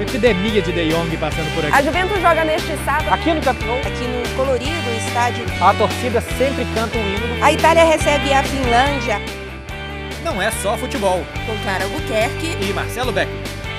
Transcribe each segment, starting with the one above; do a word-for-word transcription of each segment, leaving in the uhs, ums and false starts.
epidemia de De Jong passando por A aqui. Juventus joga neste sábado Aqui no Camp Nou, aqui no colorido estádio. a torcida sempre canta um hino. A Itália recebe a Finlândia Não é só futebol. com Clara Albuquerque. E Marcelo Beck.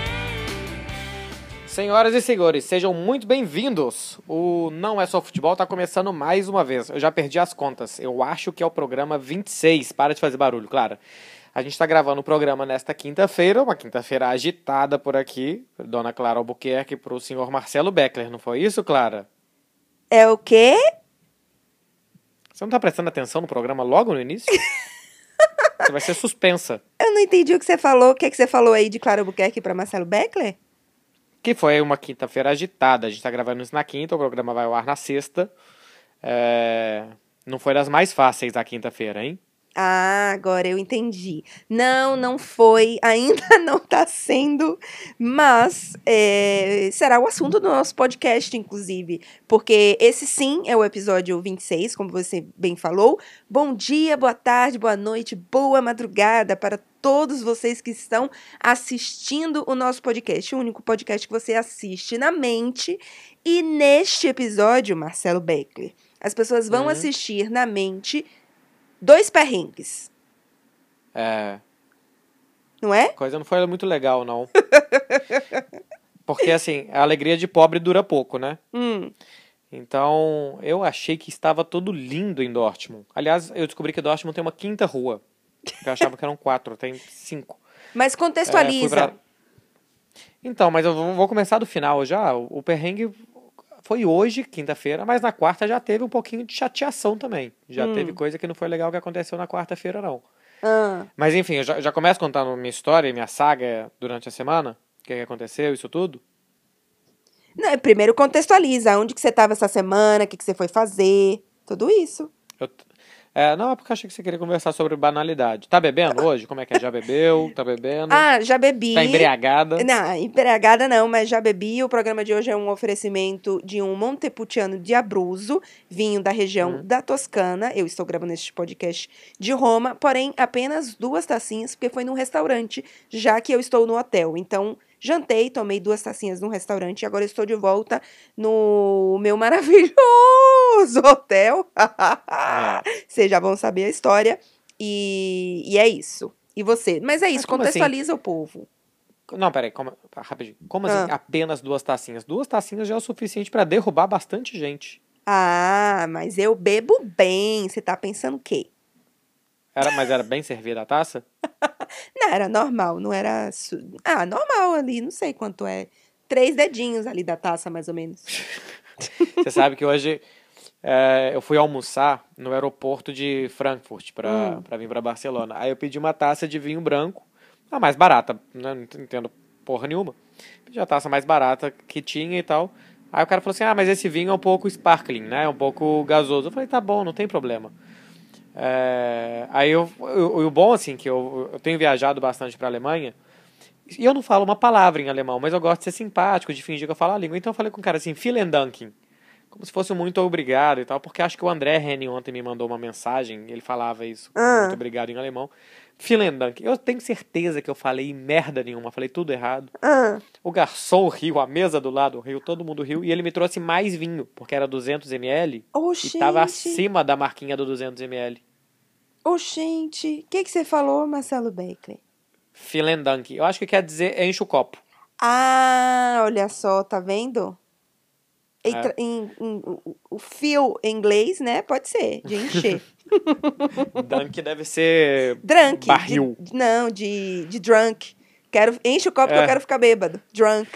Senhoras e senhores, sejam muito bem-vindos. O Não é só futebol está começando mais uma vez. Eu já perdi as contas. Eu acho que é o programa vinte e seis. Para de fazer barulho, Clara. A gente está gravando o programa nesta quinta-feira, uma quinta-feira agitada por aqui, Dona Clara Albuquerque, para o senhor Marcelo Beckler, não foi isso, Clara? É o quê? Você não está prestando atenção no programa logo no início? Você vai ser suspensa. Eu não entendi o que você falou. O que, é que você falou aí de Clara Albuquerque para Marcelo Beckler? Que foi uma quinta-feira agitada. A gente está gravando isso na quinta, o programa vai ao ar na sexta. É... Não foi das mais fáceis a quinta-feira, hein? Ah, agora eu entendi. Não, não foi, ainda não está sendo, mas é, será o assunto do nosso podcast, inclusive, porque esse sim é o episódio vinte e seis, como você bem falou. Bom dia, boa tarde, boa noite, boa madrugada para todos vocês que estão assistindo o nosso podcast, o único podcast que você assiste na mente. E neste episódio, Marcelo Beckler, as pessoas vão Hum. assistir na mente dois perrengues, É... não é? A coisa não foi muito legal, não. Porque, assim, a alegria de pobre dura pouco, né? Hum. Então, eu achei que estava tudo lindo em Dortmund. Aliás, eu descobri que Dortmund tem uma quinta rua. Eu achava que eram quatro, tem cinco. Mas É, contextualiza. fui pra- Então, mas eu vou vou começar do final já. O o perrengue foi hoje, quinta-feira, mas na quarta já teve um pouquinho de chateação também. Já Hum. teve coisa que não foi legal que aconteceu na quarta-feira, não. Ah, Mas enfim, eu já, já começo contando minha história e minha saga durante a semana. O que, que aconteceu, isso tudo. não, primeiro contextualiza. Onde que você estava essa semana, o que, que você foi fazer, tudo isso. Eu t- é, não, é porque eu achei que você queria conversar sobre banalidade. Tá bebendo hoje? Como é que é? Já bebeu? Tá bebendo? Ah, já bebi. Tá embriagada? Não, embriagada não, mas já bebi. O programa de hoje é um oferecimento de um Montepulciano de Abruzzo, vinho da região Hum. da Toscana. Eu estou gravando este podcast de Roma, porém apenas duas tacinhas, porque foi num restaurante, já que eu estou no hotel. Então, jantei, tomei duas tacinhas num restaurante e agora estou de volta no meu maravilhoso hotel. É. Vocês já vão saber a história. E, e é isso. E você? Mas é isso, Mas como assim? contextualiza o povo. Não, peraí, como, ah, rapidinho. Como assim Ah. apenas duas tacinhas? Duas tacinhas já é o suficiente pra derrubar bastante gente. Ah, mas eu bebo bem. Você tá pensando o quê? Era, mas era bem servida a taça? Não, era normal, não era... su- Ah, normal ali, não sei quanto é. Três dedinhos ali da taça, mais ou menos. Você sabe que hoje é, eu fui almoçar no aeroporto de Frankfurt pra, Hum. pra vir pra Barcelona. Aí eu pedi uma taça de vinho branco, a mais barata, né? Não entendo porra nenhuma. Pedi a taça mais barata que tinha e tal. Aí o cara falou assim, ah, mas esse vinho é um pouco sparkling, né? É um pouco gasoso. Eu falei, tá bom, não tem problema. É, aí eu, eu- o bom, assim, que eu, eu tenho viajado bastante pra Alemanha, e eu não falo uma palavra em alemão, mas eu gosto de ser simpático, de fingir que eu falo a língua. Então eu falei com o cara assim, vielen Dank, como se fosse um muito obrigado e tal, porque acho que o André Henning ontem me mandou uma mensagem, ele falava isso, Ah. muito obrigado em alemão. Vielen Dank. Eu tenho certeza que eu falei merda nenhuma, falei tudo errado. Ah, O garçom riu, a mesa do lado riu, todo mundo riu, e ele me trouxe mais vinho, porque era duzentos mililitros oh, e tava gente. acima da marquinha do duzentos mililitros. Oh, gente. O que, que você falou, Marcelo Beckler? Vielen Dank. Eu acho que quer dizer enche o copo. Ah, olha só, tá vendo? Em É. tra- em- em- o- o fio em inglês, né? Pode ser, de encher. Dunk deve ser Drunk. barril. de- não, de, de drunk. Quero, enche o copo que É. eu quero ficar bêbado. Drunk.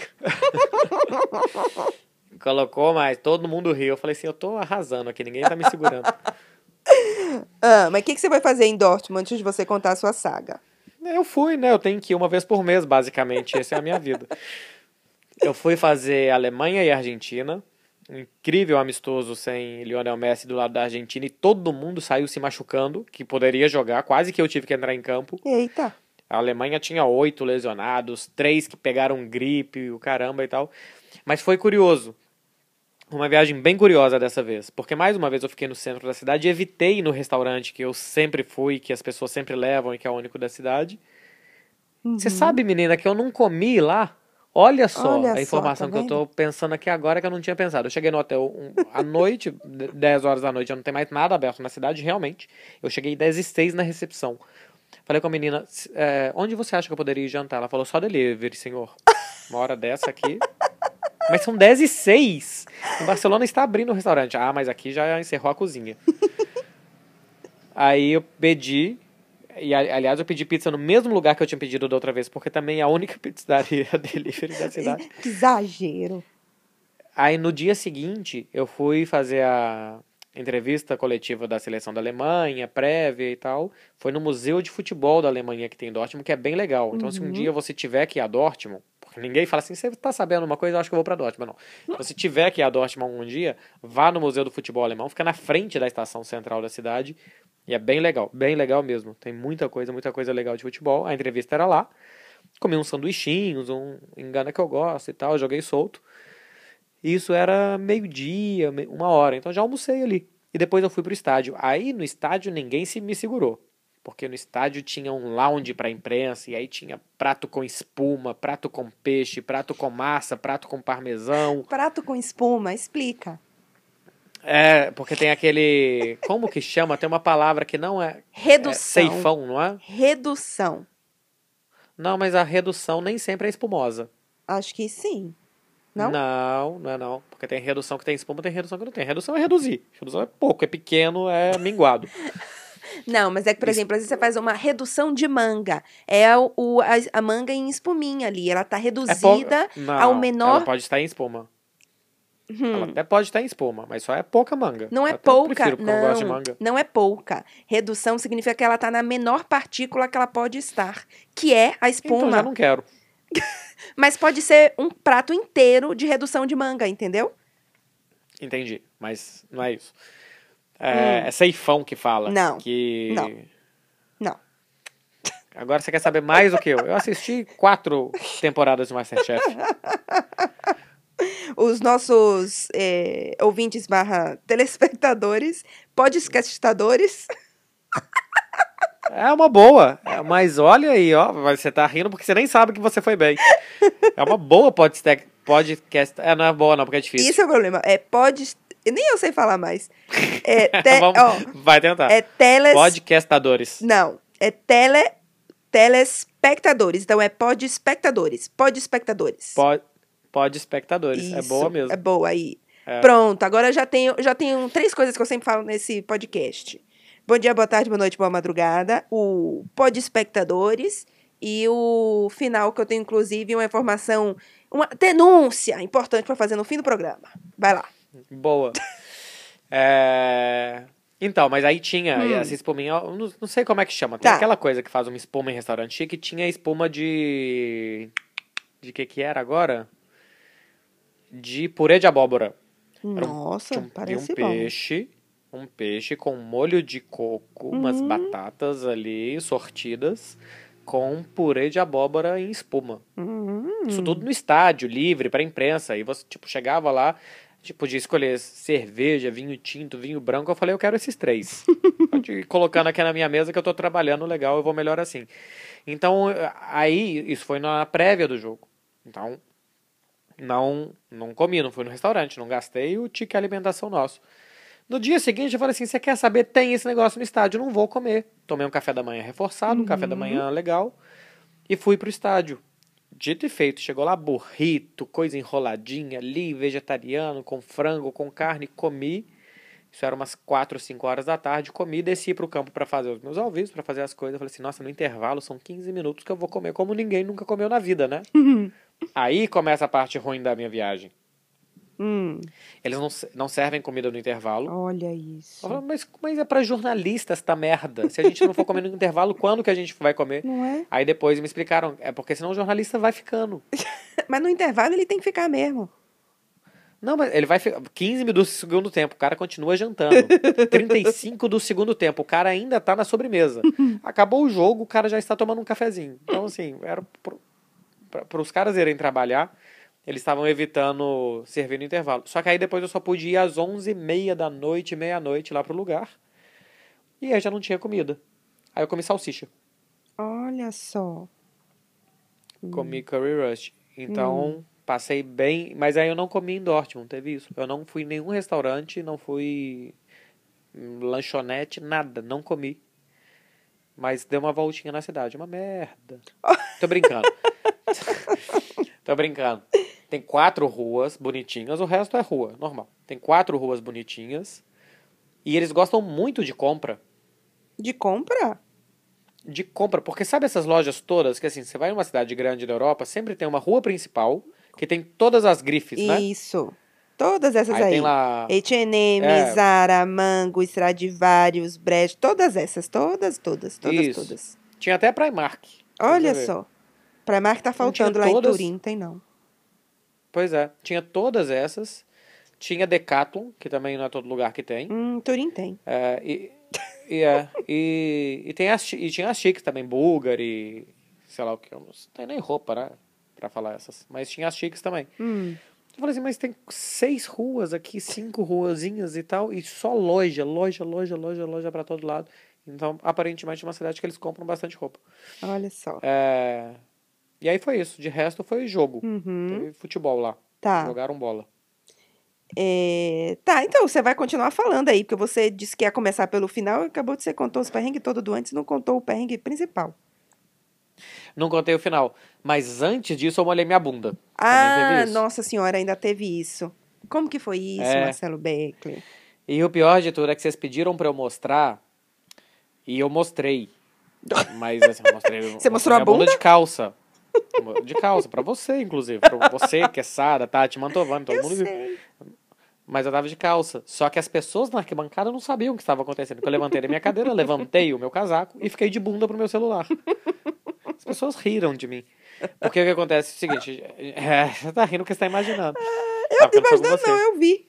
Colocou, mas todo mundo riu. Eu falei assim, eu tô arrasando aqui, ninguém tá me segurando. Ah, mas o que, que você vai fazer em Dortmund antes de você contar a sua saga? Eu fui, né? Eu tenho que ir uma vez por mês, basicamente. Essa é a minha vida. Eu fui fazer Alemanha e Argentina. Um incrível amistoso sem Lionel Messi do lado da Argentina. E todo mundo saiu se machucando, que poderia jogar. Quase que eu tive que entrar em campo. Eita. A Alemanha tinha oito lesionados, três que pegaram gripe, o caramba e tal. Mas foi curioso. Uma viagem bem curiosa dessa vez. Porque mais uma vez eu fiquei no centro da cidade e evitei ir no restaurante que eu sempre fui, que as pessoas sempre levam e que é o único da cidade. Você Uhum. sabe, menina, que eu não comi lá Olha só Olha a só, informação tá que eu vendo? tô pensando aqui agora que eu não tinha pensado. Eu cheguei no hotel um, à noite, de- dez horas da noite, já não tem mais nada aberto na cidade, realmente. Eu cheguei dez e seis na recepção. Falei com a menina, "S- é, onde você acha que eu poderia ir jantar?" Ela falou, só delivery, senhor. Uma hora dessa aqui. Mas são dez e seis. Em Barcelona está abrindo o restaurante. Ah, mas aqui já encerrou a cozinha. Aí eu pedi, e a- aliás eu pedi pizza no mesmo lugar que eu tinha pedido da outra vez, porque também é a única pizzaria delivery da cidade. Que exagero. Aí no dia seguinte eu fui fazer a entrevista coletiva da seleção da Alemanha, prévia e tal. Foi no Museu de Futebol da Alemanha que tem em Dortmund, que é bem legal. Então se um Uhum. dia você tiver que ir a Dortmund, porque ninguém fala assim, você tá sabendo uma coisa, eu acho que eu vou pra Dortmund, não. Se você tiver que ir a Dortmund algum dia, vá no Museu do Futebol Alemão, fica na frente da estação central da cidade. E é bem legal, bem legal mesmo. Tem muita coisa, muita coisa legal de futebol. A entrevista era lá. Comi uns sanduichinhos, um engana que eu gosto e tal, joguei solto. Isso era meio-dia, me- uma hora. Então já almocei ali. E depois eu fui pro estádio. Aí no estádio ninguém se me segurou. Porque no estádio tinha um lounge pra imprensa, e aí tinha prato com espuma, prato com peixe, prato com massa, prato com parmesão. Prato com espuma, explica. É, porque tem aquele. Como que chama? Tem uma palavra que não é. É Redução. ceifão, não é? Redução. Não, mas a redução nem sempre é espumosa. Acho que sim. Não? Não, não é não. Porque tem redução que tem espuma, tem redução que não tem. Redução é reduzir. Redução é pouco, é pequeno, é minguado. Não, mas é que, por Es- exemplo, às vezes você faz uma redução de manga. É o, o- a, a manga em espuminha ali. Ela tá É pouco. reduzida ao Não, ela menor. pode estar em espuma. Ela Hum, até pode estar em espuma, mas só é pouca manga. não é Eu até pouca, prefiro, porque eu não gosto de não. manga. Não é pouca. Redução significa que ela tá na menor partícula que ela pode estar, que é a Então já espuma. não quero. Mas pode ser um prato inteiro de redução de manga, entendeu? Entendi, mas não é isso. É, Hum, é ceifão que fala. não, não, Que. não. Agora você quer saber mais do que eu. Eu assisti quatro temporadas de MasterChef. Os nossos é, ouvintes barra telespectadores, podcastadores. É uma boa, é, mas olha aí, ó, mas você tá rindo porque você nem sabe que você foi bem. É uma boa podcast, podcast, é, não é boa não, porque é difícil. Isso é o problema. É pod... Nem eu sei falar mais. É, te... Vamos, ó, vai tentar. é teles... Podcastadores. Não. É tele... telespectadores. Então é podespectadores. Podespectadores. Pod, podespectadores, é boa Isso. mesmo. É boa aí. É. Pronto. Agora eu já tenho, já tenho três coisas que eu sempre falo nesse podcast. Bom dia, boa tarde, boa noite, boa madrugada. O podespectadores. E o final, que eu tenho, inclusive, uma informação, uma denúncia importante para fazer no fim do programa. Vai lá. Boa. É, Então, mas aí tinha Hum. essa espuminha, eu não, não sei como é que chama. Tem Tá. aquela coisa que faz uma espuma em restaurante chique, tinha espuma de. De que que era agora? De purê de abóbora. Era um, Nossa, tinha um, vinha parece um bom. peixe, um peixe com molho de coco, umas Hum. batatas ali sortidas, com purê de abóbora em espuma. Hum. Isso tudo no estádio, livre, pra imprensa. E você, tipo, chegava lá, tipo, podia escolher cerveja, vinho tinto, vinho branco. Eu falei, eu quero esses três. Pode ir colocando aqui na minha mesa que eu tô trabalhando legal, eu vou melhor assim. Então, aí, isso foi na prévia do jogo. Então, não, não comi, não fui no restaurante, não gastei o ticket alimentação nosso. No dia seguinte, eu falei assim, você quer saber? Tem esse negócio no estádio, não vou comer. Tomei um café da manhã reforçado, um café da manhã legal, e fui pro estádio. Dito e feito, chegou lá burrito, coisa enroladinha ali, vegetariano, com frango, com carne, comi. Isso era umas quatro, cinco horas da tarde, comi, desci pro campo para fazer os meus ao vivo, para fazer as coisas. Eu falei assim, nossa, no intervalo são quinze minutos que eu vou comer como ninguém nunca comeu na vida, né? Aí começa a parte ruim da minha viagem. Hum. Eles não, não servem comida no intervalo. Olha Eu isso. falo, mas, mas é pra jornalista esta merda. Se a gente não for comer no intervalo, quando que a gente vai comer? Não é? Aí depois me explicaram, é porque senão o jornalista vai ficando. Mas no intervalo ele tem que ficar mesmo. Não, mas ele vai ficar quinze minutos do segundo tempo, o cara continua jantando. trinta e cinco do segundo tempo, o cara ainda tá na sobremesa. Acabou o jogo, o cara já está tomando um cafezinho. Então, assim, era para os caras irem trabalhar, eles estavam evitando servir no intervalo. Só que aí depois eu só pude ir às onze e meia da noite, meia-noite lá pro lugar. E aí já não tinha comida. Aí eu comi salsicha. Olha só. Comi curry rush. Então, Hum. passei bem. Mas aí eu não comi em Dortmund, teve isso. Eu não fui em nenhum restaurante, não fui em lanchonete, nada. Não comi. Mas dei uma voltinha na cidade. Uma merda. Tô brincando. Tô brincando. Tem quatro ruas bonitinhas, o resto é rua, normal. Tem quatro ruas bonitinhas. E eles gostam muito de compra. De compra? De compra, porque sabe essas lojas todas que assim, você vai em uma cidade grande da Europa, sempre tem uma rua principal que tem todas as grifes, né? Isso. Todas essas Aí tem aí. lá, H e M, é, Zara, Mango, Stradivarius, Brecht, todas essas, todas, todas, todas, isso. todas. Tinha até Primark, pra você Olha ver. só. Primark tá Não tinha faltando lá em todas, Turim, tem não. pois é, tinha todas essas. Tinha Decathlon, que também não é todo lugar que tem. Hum, Turim tem. É, e, e, é, e, e, tem as, chi- e tinha as chiques também, Bulgari, sei lá o que, eu não tem nem roupa, né, pra falar essas. Mas tinha as chiques também. Hum. Eu falei assim, mas tem seis ruas aqui, cinco ruazinhas e tal, e só loja, loja, loja, loja, loja pra todo lado. Então, aparentemente, é uma cidade que eles compram bastante roupa. Olha só. É, e aí foi isso. De resto, foi jogo. Uhum. Teve futebol lá. Tá. Jogaram bola. É, Tá, então você vai continuar falando aí, porque você disse que ia começar pelo final e acabou de você contou os perrengues todo do antes, não contou o perrengue principal. Não contei o final. Mas antes disso, eu molhei minha bunda. Também teve Ah, isso. nossa senhora, ainda teve isso. Como que foi isso, É. Marcelo Beckler? E o pior de tudo é que vocês pediram pra eu mostrar, e eu mostrei. Mas assim, eu mostrei, eu Você mostrei mostrou a minha bunda bunda? de calça. De calça, pra você, inclusive. Pra você, que é Sara, Tati, Mantovani, todo Eu mundo viu. sei. Mas eu tava de calça. Só que as pessoas na arquibancada não sabiam o que estava acontecendo. Porque eu levantei da minha cadeira, levantei o meu casaco e fiquei de bunda pro meu celular. As pessoas riram de mim. Porque o que acontece é o seguinte: é, você tá rindo porque você tá imaginando. Eu Ah, não porque tô não foi com imaginando, você. não, eu vi.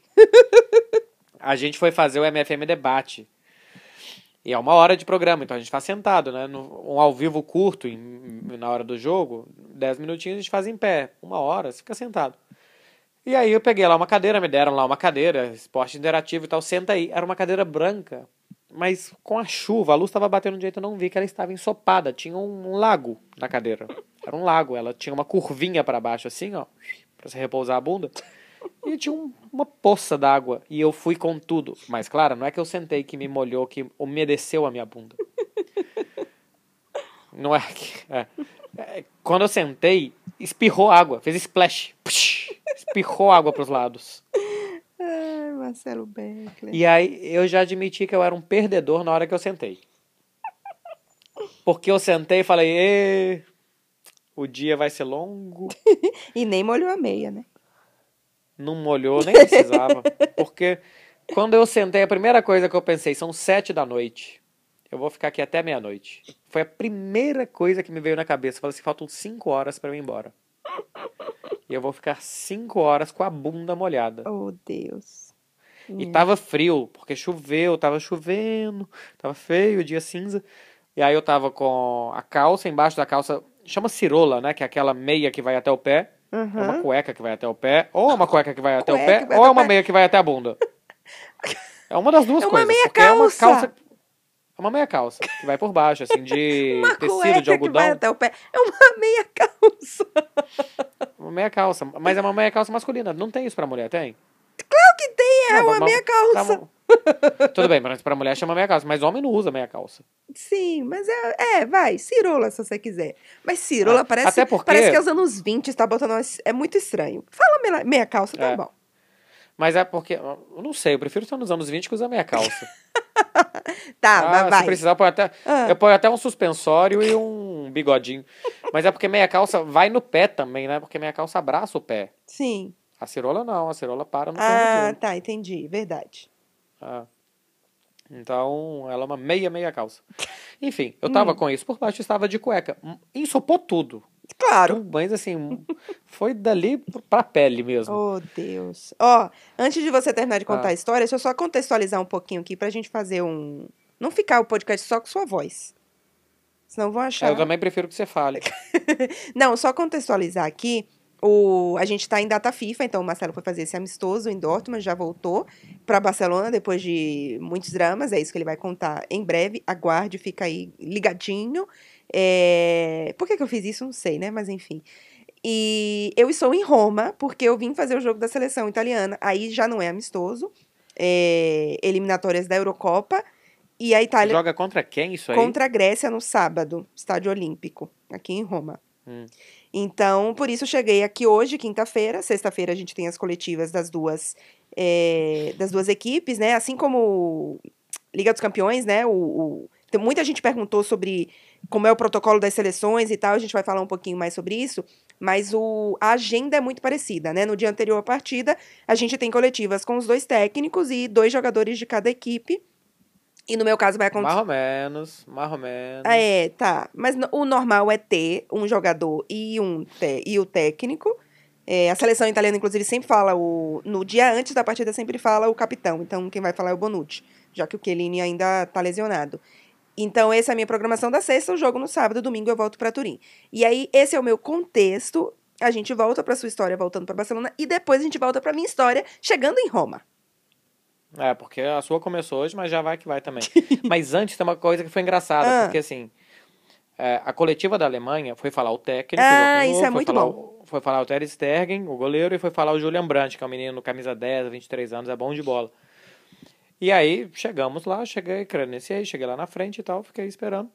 A gente foi fazer o M F M Debate. E é uma hora de programa, então a gente faz sentado, né? No, um ao vivo curto, em, na hora do jogo, dez minutinhos a gente faz em pé. Uma hora, você fica sentado. E aí eu peguei lá uma cadeira, me deram lá uma cadeira, esporte interativo e tal, senta aí. Era uma cadeira branca, mas com a chuva, a luz estava batendo de um jeito, eu não vi que ela estava ensopada. Tinha um, um lago na cadeira. Era um lago, ela tinha uma curvinha para baixo assim, ó, pra você repousar a bunda. E tinha um, uma poça d'água. E eu fui com tudo. Mas claro, não é que eu sentei que me molhou, que umedeceu a minha bunda. Não é que... É. É, quando eu sentei, espirrou água, fez splash. Psh, espirrou água pros lados. Ai, Marcelo Beckler. E aí eu já admiti que eu era um perdedor na hora que eu sentei. Porque eu sentei e falei, Ê, o dia vai ser longo. E nem molhou a meia, né? Não molhou, nem precisava. Porque quando eu sentei, a primeira coisa que eu pensei, são sete da noite. Eu vou ficar aqui até meia-noite. Foi a primeira coisa que me veio na cabeça. Eu falei assim, faltam cinco horas pra eu ir embora. E eu vou ficar cinco horas com a bunda molhada. Oh, Deus. E tava frio, porque choveu, tava chovendo, tava feio, dia cinza. E aí eu tava com a calça, embaixo da calça, chama cirola, né? Que é aquela meia que vai até o pé. É uma Aham. cueca que vai até o pé, ou é uma cueca que vai até o Cueca pé, que vai ou até é o uma pé. meia que vai até a bunda. É uma das duas É uma coisas, meia porque é uma calça. calça... É uma meia calça, que vai por baixo, assim, de Uma tecido, cueca de que vai algodão. até o pé. É uma meia calça. Uma meia calça, mas é uma meia calça masculina. Não tem isso pra mulher, tem? Claro que tem, é Ah, uma mas- meia calça. tá- Tudo bem, mas pra mulher chama meia calça, mas homem não usa meia calça. Sim, mas é, é, vai, cirola se você quiser. Mas cirola Ah, parece, até porque- parece que é os anos vinte está botando. umas- É muito estranho. Fala meia, meia calça, tá É. bom. Mas é porque, eu não sei, eu prefiro estar nos anos vinte que usar meia calça. Tá, Ah, vai, se vai. precisar, eu ponho até, Ah. eu ponho até um suspensório e um bigodinho. Mas é porque meia calça vai no pé também, né? Porque meia calça abraça o pé. Sim. A cirola não, a cirola para no Ah, tornozelo. tá, entendi. Verdade. Ah. Então, ela é uma meia, meia calça. Enfim, eu tava Hum. com isso por baixo, estava de cueca. Ensopou tudo. Claro. Tudo, mas assim, foi dali pra pele mesmo. Oh, Deus. Ó, antes de você terminar de contar Ah. a história, deixa eu só contextualizar um pouquinho aqui pra gente fazer um. Não ficar o podcast só com sua voz. Senão vão achar. Eu também prefiro que você fale. Não, só contextualizar aqui. O, a gente está em data FIFA, então o Marcelo foi fazer esse amistoso em Dortmund, já voltou para Barcelona depois de muitos dramas. É isso que ele vai contar em breve. Aguarde, fica aí ligadinho. É, Por que, que eu fiz isso? Não sei, né? Mas enfim. E eu estou em Roma, porque eu vim fazer o jogo da seleção italiana. Aí já não é amistoso. É eliminatórias da Eurocopa. E a Itália Joga contra quem isso aí? contra a Grécia no sábado, Estádio Olímpico, aqui em Roma. Hum. Então, por isso cheguei aqui hoje, quinta-feira. Sexta-feira a gente tem as coletivas das duas, é, das duas equipes, né? Assim como Liga dos Campeões, né? O, o- tem- muita gente perguntou sobre como é o protocolo das seleções e tal. A gente vai falar um pouquinho mais sobre isso. Mas o, a agenda é muito parecida, né? No dia anterior à partida, a gente tem coletivas com os dois técnicos e dois jogadores de cada equipe. E no meu caso vai acontecer. Mais ou menos, mais ou menos. Ah, é, tá. Mas no- o normal é ter um jogador e, um te- e o técnico. É, a seleção italiana, inclusive, sempre fala o. No dia antes da partida, sempre fala o capitão. Então, quem vai falar é o Bonucci, já que o Chiellini ainda tá lesionado. Então, essa é a minha programação da sexta, o jogo no sábado, domingo eu volto para Turim. E aí, esse é o meu contexto. A gente volta para sua história voltando para Barcelona e depois a gente volta para minha história chegando em Roma. É, porque a sua começou hoje, mas já vai que vai também. Mas antes tem uma coisa que foi engraçada, Ah. porque assim, é, a coletiva da Alemanha foi falar o técnico, Ah, o isso é foi muito falar bom. o- foi falar o Ter Stegen, o goleiro, e foi falar o Julian Brandt, que é um menino camisa dez, vinte e três anos, é bom de bola. E aí, chegamos lá, cheguei, credenciei, cheguei lá na frente e tal, fiquei esperando.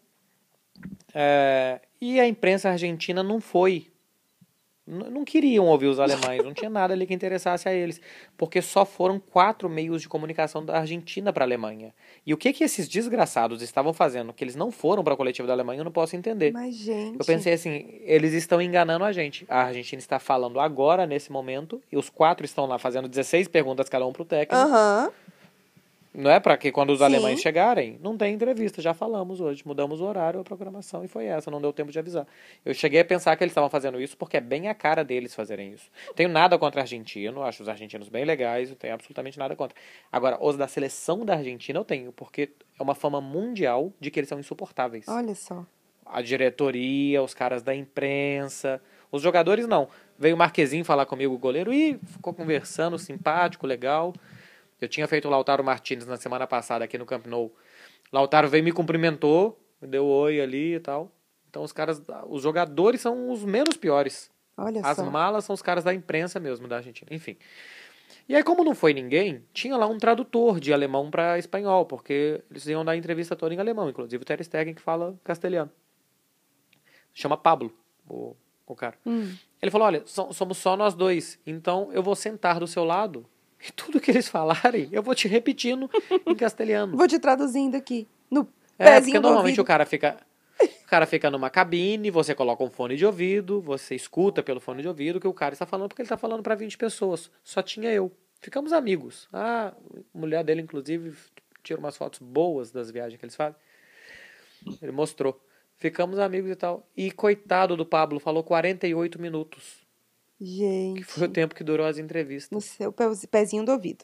É, e a imprensa argentina não foi. N- Não queriam ouvir os alemães, não tinha nada ali que interessasse a eles, porque só foram quatro meios de comunicação da Argentina para a Alemanha. E o que que esses desgraçados estavam fazendo, que eles não foram para a coletiva da Alemanha, eu não posso entender. Mas, gente. Eu pensei assim, eles estão enganando a gente. A Argentina está falando agora, nesse momento, e os quatro estão lá fazendo dezesseis perguntas cada um pro técnico. Aham. Não é para que quando os Sim. alemães chegarem, não tem entrevista, já falamos hoje, mudamos o horário, a programação e foi essa, não deu tempo de avisar. Eu cheguei a pensar que eles estavam fazendo isso porque é bem a cara deles fazerem isso. Tenho nada contra argentino, acho os argentinos bem legais, não tenho absolutamente nada contra. Agora, os da seleção da Argentina eu tenho, porque é uma fama mundial de que eles são insuportáveis. Olha só. A diretoria, os caras da imprensa, os jogadores não. Veio o Marquezinho falar comigo, o goleiro, e ficou conversando, simpático, legal. Eu tinha feito o Lautaro Martinez na semana passada aqui no Camp Nou. Lautaro veio e me cumprimentou, me deu oi ali e tal. Então os caras, os jogadores são os menos piores. Olha As só. malas são os caras da imprensa mesmo da Argentina. Enfim. E aí, como não foi ninguém, tinha lá um tradutor de alemão para espanhol, porque eles iam dar a entrevista toda em alemão, inclusive o Ter Stegen que fala castelhano. Chama Pablo, o, o cara. Hum. Ele falou, olha, so- somos só nós dois, então eu vou sentar do seu lado e tudo que eles falarem, eu vou te repetindo em castelhano. Vou te traduzindo aqui. No É, pezinho porque do normalmente ouvido. o cara fica... O cara fica numa cabine, você coloca um fone de ouvido, você escuta pelo fone de ouvido o que o cara está falando, porque ele está falando para vinte pessoas. Só tinha eu. Ficamos amigos. Ah, a mulher dele, inclusive, tira umas fotos boas das viagens que eles fazem. Ele mostrou. Ficamos amigos e tal. E coitado do Pablo, falou quarenta e oito minutos. Gente. Que foi o tempo que durou as entrevistas. No seu pe- pezinho do ouvido.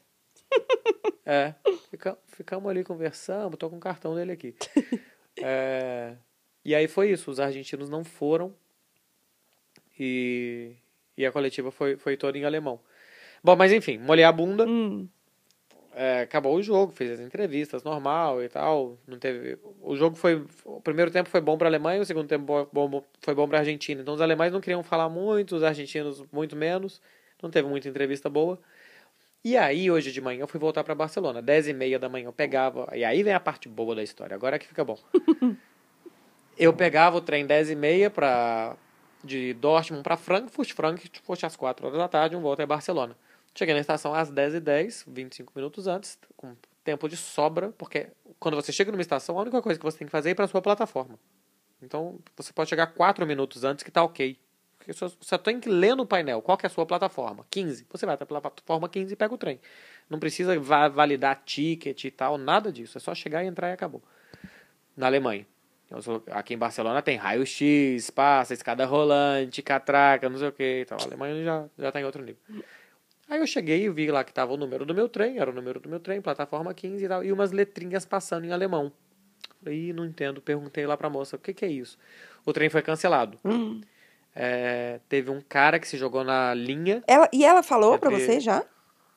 É, fica, ficamos ali conversando, tô com o cartão dele aqui. É, e aí foi isso, os argentinos não foram e, e a coletiva foi, foi toda em alemão. Bom, mas enfim, molhei a bunda, Hum. é, acabou o jogo, fez as entrevistas normal e tal, não teve, o jogo foi, o primeiro tempo foi bom para a Alemanha, o segundo tempo bo- bom, foi bom para a Argentina, então os alemães não queriam falar muito, os argentinos muito menos, não teve muita entrevista boa. E aí, hoje de manhã, eu fui voltar para Barcelona. Dez e meia da manhã eu pegava... E aí vem a parte boa da história. Agora é que fica bom. Eu pegava o trem dez e meia pra, de Dortmund para Frankfurt. Frankfurt às quatro horas da tarde, um volta é Barcelona. Cheguei na estação às dez e dez, vinte e cinco minutos antes, com tempo de sobra, porque quando você chega numa estação, a única coisa que você tem que fazer é ir para sua plataforma. Então, você pode chegar quatro minutos antes que tá ok. Porque só, só tem que ler no painel qual que é a sua plataforma. quinze. Você vai até a plataforma quinze e pega o trem. Não precisa va- validar ticket e tal, nada disso. É só chegar e entrar e acabou. Na Alemanha. Eu sou- aqui em Barcelona tem raio-x, passa, escada rolante, catraca, não sei o que e tal. A Alemanha já, já tá em outro nível. Aí eu cheguei e vi lá que tava o número do meu trem, era o número do meu trem, plataforma quinze e tal, e umas letrinhas passando em alemão. Falei, "Ih, não entendo." Perguntei lá pra moça, o que que é isso? O trem foi cancelado. Hum. É, teve um cara que se jogou na linha. Ela, e ela falou É pra de- você já?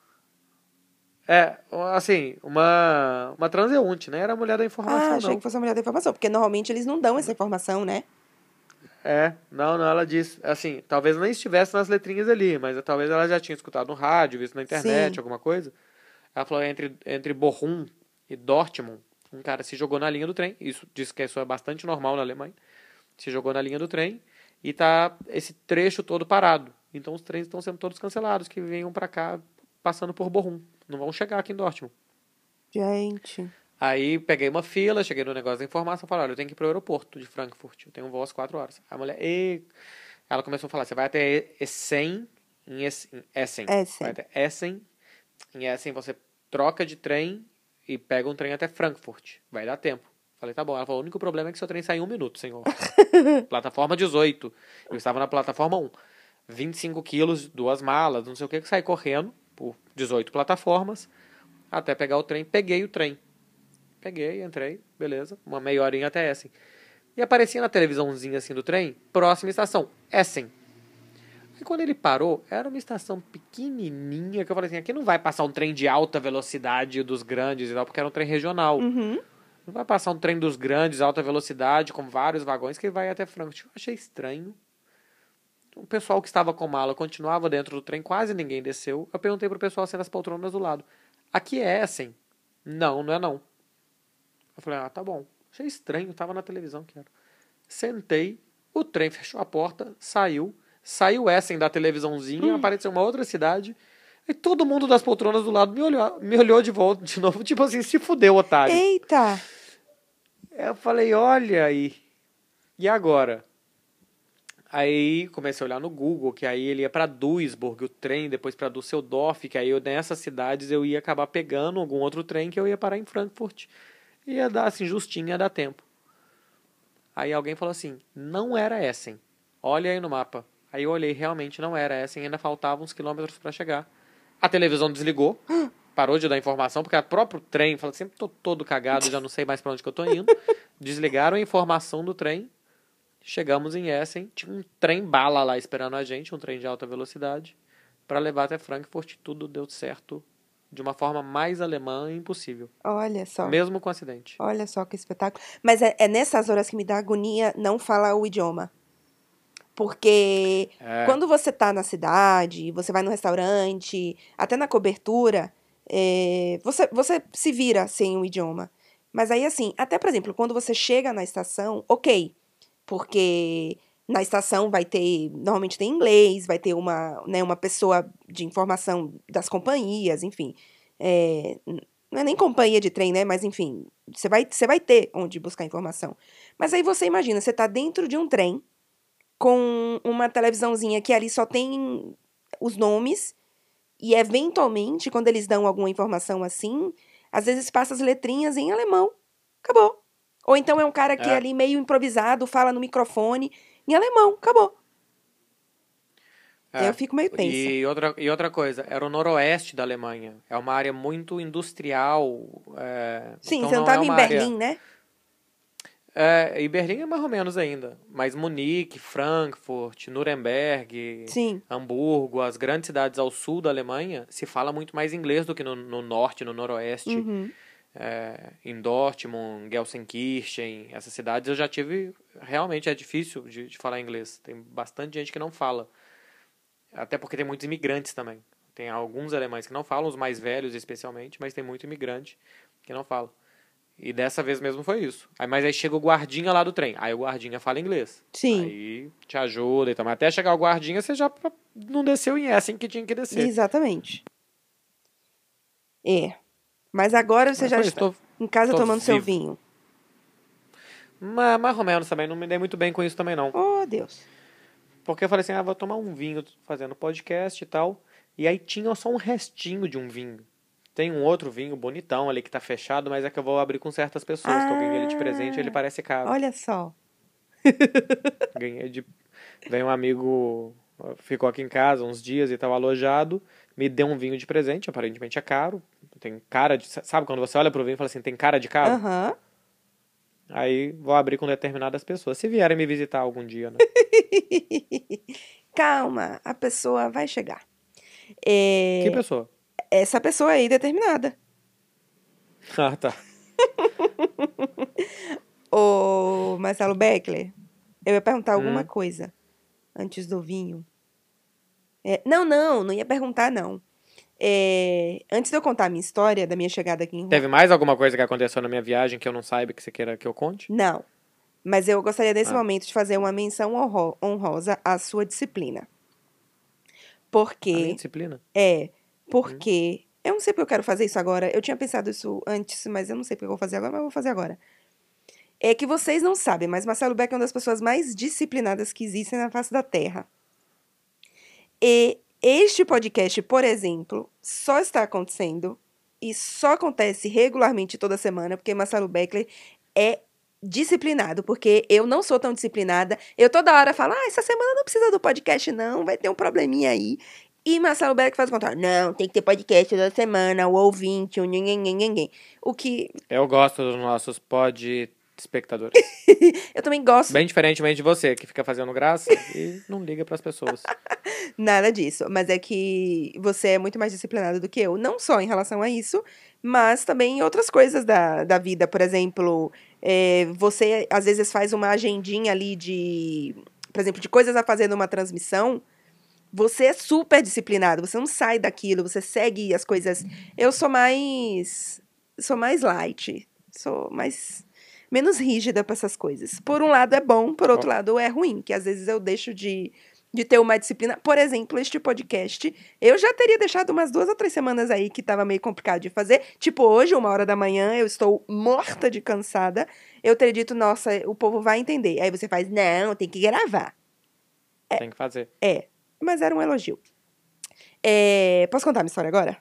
É, assim, uma, uma transeunte, né? Era a mulher da informação, Ah, achei não. que fosse a mulher da informação. Porque normalmente eles não dão essa informação, né? É, não, não, ela disse, assim, talvez nem estivesse nas letrinhas ali, mas talvez ela já tinha escutado no rádio, visto na internet, Sim. alguma coisa. Ela falou entre, entre Bochum e Dortmund, um cara se jogou na linha do trem, isso diz que isso é bastante normal na Alemanha, se jogou na linha do trem e tá esse trecho todo parado. Então os trens estão sendo todos cancelados, que venham pra cá passando por Bochum, não vão chegar aqui em Dortmund. Gente. Aí peguei uma fila, cheguei no negócio da informação, falei, olha, eu tenho que ir pro aeroporto de Frankfurt, eu tenho um voo às quatro horas. A mulher, e... ela começou a falar, você vai até Essen, em Essen, Essen. Essen. Vai até Essen, em Essen você troca de trem e pega um trem até Frankfurt, vai dar tempo. Falei, tá bom. Ela falou, o único problema é que seu trem sai em um minuto, senhor. Plataforma dezoito, eu estava na plataforma um, vinte e cinco quilos, duas malas, não sei o que, que saí correndo por dezoito plataformas, até pegar o trem, peguei o trem. Peguei, entrei, beleza, uma meia horinha até Essen. E aparecia na televisãozinha assim do trem, próxima estação, Essen. E quando ele parou, era uma estação pequenininha, que eu falei assim, aqui não vai passar um trem de alta velocidade dos grandes e tal, porque era um trem regional. Uhum. Não vai passar um trem dos grandes, alta velocidade, com vários vagões, que vai até Frankfurt. Eu achei estranho. O pessoal que estava com mala continuava dentro do trem, quase ninguém desceu. Eu perguntei pro pessoal se era as poltronas do lado. Aqui é Essen? Não, não é não. Eu falei, ah, tá bom. Achei estranho, tava na televisão que era. Sentei, o trem fechou a porta, saiu. Saiu Essen da televisãozinha, hum. apareceu uma outra cidade. E todo mundo das poltronas do lado me olhou, me olhou de volta de novo, tipo assim, se fudeu, otário. Eita! Eu falei, olha aí. E agora? Aí comecei a olhar no Google, que aí ele ia pra Duisburg, o trem, depois pra Düsseldorf, que aí eu, nessas cidades eu ia acabar pegando algum outro trem que eu ia parar em Frankfurt. Ia dar assim, justinho, ia dar tempo. Aí alguém falou assim, não era Essen. Olha aí no mapa. Aí eu olhei, realmente não era Essen, ainda faltavam uns quilômetros pra chegar. A televisão desligou, parou de dar informação, porque o próprio trem, falou assim, tô todo cagado, já não sei mais pra onde que eu tô indo. Desligaram a informação do trem, chegamos em Essen, tinha um trem bala lá esperando a gente, um trem de alta velocidade, para levar até Frankfurt, tudo deu certo de uma forma mais alemã impossível. Olha só. Mesmo com acidente. Olha só que espetáculo. Mas é, é nessas horas que me dá agonia não falar o idioma. Porque é. quando você tá na cidade, você vai no restaurante, até na cobertura, é, você, você se vira sem o idioma. Mas aí, assim, até, por exemplo, quando você chega na estação, ok, porque na estação vai ter, normalmente tem inglês, vai ter uma, né, uma pessoa de informação das companhias, enfim. É, não é nem companhia de trem, né, mas enfim, você vai, você vai ter onde buscar informação. Mas aí você imagina, você tá dentro de um trem, com uma televisãozinha que ali só tem os nomes, e eventualmente, quando eles dão alguma informação assim, às vezes passa as letrinhas em alemão. Acabou. Ou então é um cara que é. ali meio improvisado, fala no microfone em alemão. Acabou. É. Eu fico meio tensa. E outra, e outra coisa, era o noroeste da Alemanha. É uma área muito industrial. É, Sim, então você não estava é em Berlim, área... né? É, e Berlim é mais ou menos ainda. Mas Munique, Frankfurt, Nuremberg, Sim. Hamburgo, as grandes cidades ao sul da Alemanha, se fala muito mais inglês do que no, no norte, no noroeste. Uhum. É, em Dortmund, Gelsenkirchen, essas cidades eu já tive... Realmente é difícil de, de falar inglês. Tem bastante gente que não fala. Até porque tem muitos imigrantes também. Tem alguns alemães que não falam, os mais velhos especialmente, mas tem muito imigrante que não fala. E dessa vez mesmo foi isso. Aí, mas aí chega o guardinha lá do trem. Aí o guardinha fala inglês. Sim. Aí te ajuda e tal. Mas até chegar o guardinha, você já não desceu em Essen que tinha que descer. Exatamente. É. Mas agora você mas já está em casa tomando vivo. Seu vinho. Mas, mais ou menos também. Não me dei muito bem com isso também, não. Oh, Deus. Porque eu falei assim, ah, vou tomar um vinho fazendo podcast e tal. E aí tinha só um restinho de um vinho. Tem um outro vinho bonitão ali que tá fechado, mas é que eu vou abrir com certas pessoas, ah, que eu ganhei ele de presente e ele parece caro. Olha só. Ganhei de... Veio um amigo, ficou aqui em casa uns dias e estava alojado, me deu um vinho de presente, aparentemente é caro. Tem cara de... Sabe quando você olha pro vinho e fala assim, tem cara de caro? Aham. Uhum. Aí vou abrir com determinadas pessoas, se vierem me visitar algum dia, né? Calma, a pessoa vai chegar. É... Que pessoa? Essa pessoa aí determinada. Ah, tá. Ô, Marcelo Beckler, Eu ia perguntar alguma Hum. coisa antes do vinho. É, não, não, não ia perguntar, não. É, antes de eu contar a minha história, da minha chegada aqui em Roma. Teve mais alguma coisa que aconteceu na minha viagem que eu não saiba que você queira que eu conte? Não. Mas eu gostaria, nesse Ah. momento, de fazer uma menção honro- honrosa à sua disciplina. A minha Porque. disciplina? É. Porque. Eu não sei porque eu quero fazer isso agora. Eu tinha pensado isso antes, mas eu não sei porque eu vou fazer agora, mas eu vou fazer agora. É que vocês não sabem, mas Marcelo Beck é uma das pessoas mais disciplinadas que existem na face da Terra. E este podcast, por exemplo, só está acontecendo e só acontece regularmente toda semana porque Marcelo Beckler é disciplinado, porque eu não sou tão disciplinada. Eu toda hora falo, ah, essa semana não precisa do podcast não, vai ter um probleminha aí. E Marcelo Beckler faz o contrário. Não, tem que ter podcast toda semana, o ouvinte, o ninguém. O que Eu gosto dos nossos pod espectadores. eu também gosto. Bem diferentemente de você, que fica fazendo graça e não liga pras pessoas. Nada disso, mas é que você é muito mais disciplinado do que eu, não só em relação a isso, mas também em outras coisas da, da vida. Por exemplo, é, você às vezes faz uma agendinha ali de, por exemplo, de coisas a fazer numa transmissão. Você é super disciplinado, você não sai daquilo, você segue as coisas. Eu sou mais. Sou mais light, sou mais. Menos rígida para essas coisas. Por um lado é bom, por outro Ó. lado é ruim, que às vezes eu deixo de, de ter uma disciplina. Por exemplo, este podcast, eu já teria deixado umas duas ou três semanas aí que tava meio complicado de fazer. Tipo, hoje, uma hora da manhã, eu estou morta de cansada. Eu teria dito, nossa, o povo vai entender. Aí você faz, não, tem que gravar. Tem que fazer. É, mas era um elogio. É, posso contar minha história agora?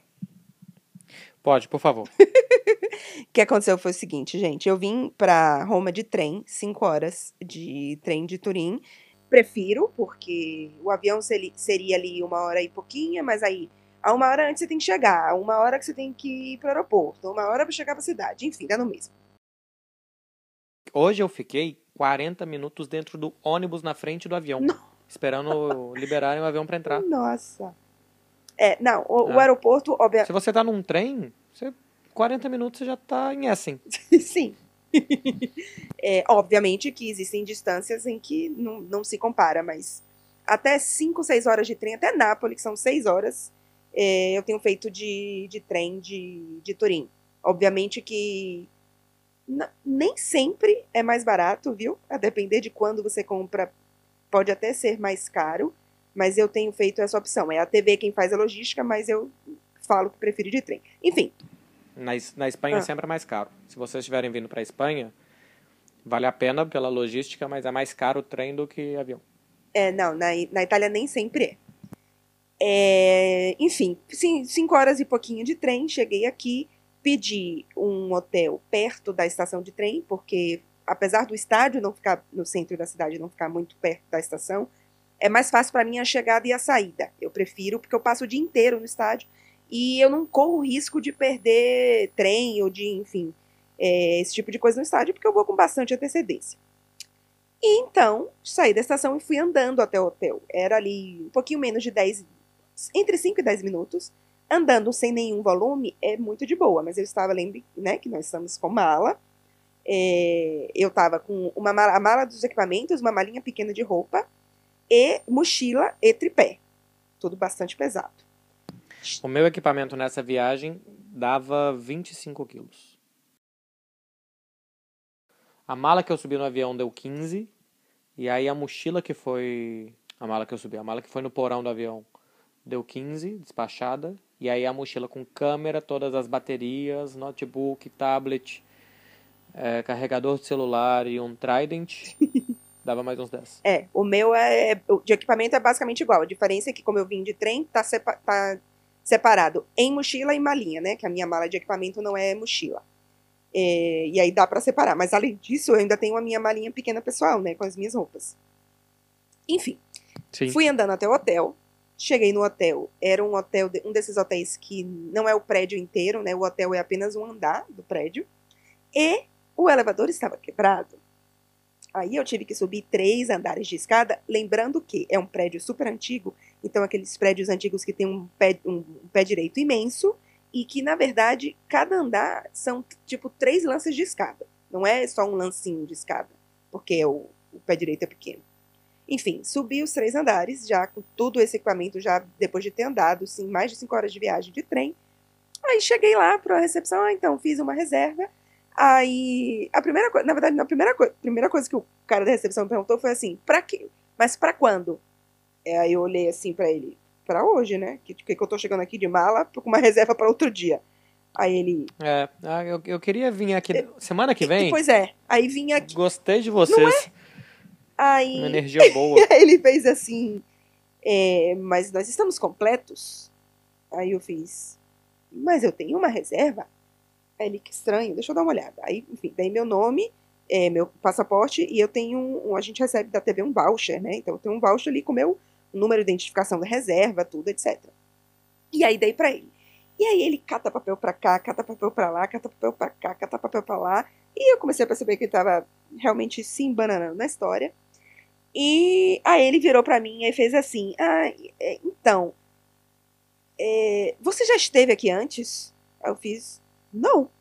Pode, por favor. O que aconteceu foi o seguinte, gente. Eu vim pra Roma de trem, cinco horas de trem de Turim. Prefiro, porque o avião seri- seria ali uma hora e pouquinha, mas aí, a uma hora antes você tem que chegar, a uma hora que você tem que ir pro aeroporto, uma hora pra chegar pra cidade. Enfim, dá no mesmo. Hoje eu fiquei quarenta minutos dentro do ônibus na frente do avião, esperando liberarem o avião pra entrar. Nossa. É, não, o, o É. aeroporto, obviamente. Se você tá num trem, você, quarenta minutos você já tá em Essen. Sim. É, obviamente que existem distâncias em que não, não se compara, mas até cinco, seis horas de trem, até Nápoles, que são seis horas, é, eu tenho feito de, de trem de, de Turim. Obviamente que na- nem sempre é mais barato, viu? A depender de quando você compra, pode até ser mais caro, mas eu tenho feito essa opção. É a T V quem faz a logística, mas eu falo que prefiro ir de trem. Enfim, Na, Es- na Espanha Ah. sempre é mais caro. Se vocês estiverem vindo pra Espanha, vale a pena pela logística, mas é mais caro o trem do que avião. é, não, na, I- na Itália nem sempre é. É, enfim, cin- cinco horas e pouquinho de trem, cheguei aqui, pedi um hotel perto da estação de trem, porque apesar do estádio não ficar no centro da cidade, não ficar muito perto da estação, é mais fácil para mim a chegada e a saída. Eu prefiro, porque eu passo o dia inteiro no estádio e eu não corro o risco de perder trem ou de, enfim, é, esse tipo de coisa no estádio, porque eu vou com bastante antecedência. E então, saí da estação e fui andando até o hotel. Era ali um pouquinho menos de dez, entre cinco e dez minutos. Andando sem nenhum volume é muito de boa, mas eu estava, lembre, né, que nós estamos com mala. É, eu estava com uma mala, a mala dos equipamentos, uma malinha pequena de roupa, e mochila e tripé. Tudo bastante pesado. O meu equipamento nessa viagem dava vinte e cinco quilos. A mala que eu subi no avião deu quinze. E aí a mochila que foi... A mala que eu subi, a mala que foi no porão do avião deu quinze, despachada. E aí a mochila com câmera, todas as baterias, notebook, tablet, é, carregador de celular e um Trident, dava mais uns dez. É, o meu é. O de equipamento é basicamente igual. A diferença é que, como eu vim de trem, tá, sepa, tá separado em mochila e malinha, né? Que a minha mala de equipamento não é mochila. É, e aí dá pra separar. Mas além disso, eu ainda tenho a minha malinha pequena pessoal, né? Com as minhas roupas. Enfim, Sim. fui andando até o hotel. Cheguei no hotel. Era um hotel, de- um desses hotéis que não é o prédio inteiro, né? O hotel é apenas um andar do prédio. E o elevador estava quebrado. Aí eu tive que subir três andares de escada, lembrando que é um prédio super antigo, então aqueles prédios antigos que tem um pé, um, um pé direito imenso, e que, na verdade, cada andar são, tipo, três lances de escada. Não é só um lancinho de escada, porque é o, o pé direito é pequeno. Enfim, subi os três andares, já com todo esse equipamento, já depois de ter andado, sim, mais de cinco horas de viagem de trem. Aí cheguei lá para a recepção, ah, então fiz uma reserva. Aí, a primeira coisa, na verdade, a primeira, co primeira coisa que o cara da recepção me perguntou foi assim, pra quê? Mas pra quando? É, aí eu olhei assim pra ele, pra hoje, né? Que, que eu tô chegando aqui de mala com uma reserva pra outro dia. Aí ele... É, ah, eu, eu queria vir aqui semana que vem. Pois é, aí vinha aqui. Gostei de vocês. É? Aí... Uma energia boa. Aí ele fez assim, é, mas nós estamos completos? Aí eu fiz, mas eu tenho uma reserva? Aí ele, que estranho, deixa eu dar uma olhada. Aí, enfim, daí meu nome, é, meu passaporte, e eu tenho um, um, a gente recebe da T V um voucher, né? Então eu tenho um voucher ali com meu número de identificação da reserva, tudo, etcétera. E aí dei pra ele. E aí ele cata papel pra cá, cata papel pra lá, cata papel pra cá, cata papel pra lá. E eu comecei a perceber que ele tava realmente se embananando na história. E aí ele virou pra mim e fez assim, ah, então, é, você já esteve aqui antes? Aí eu fiz, não.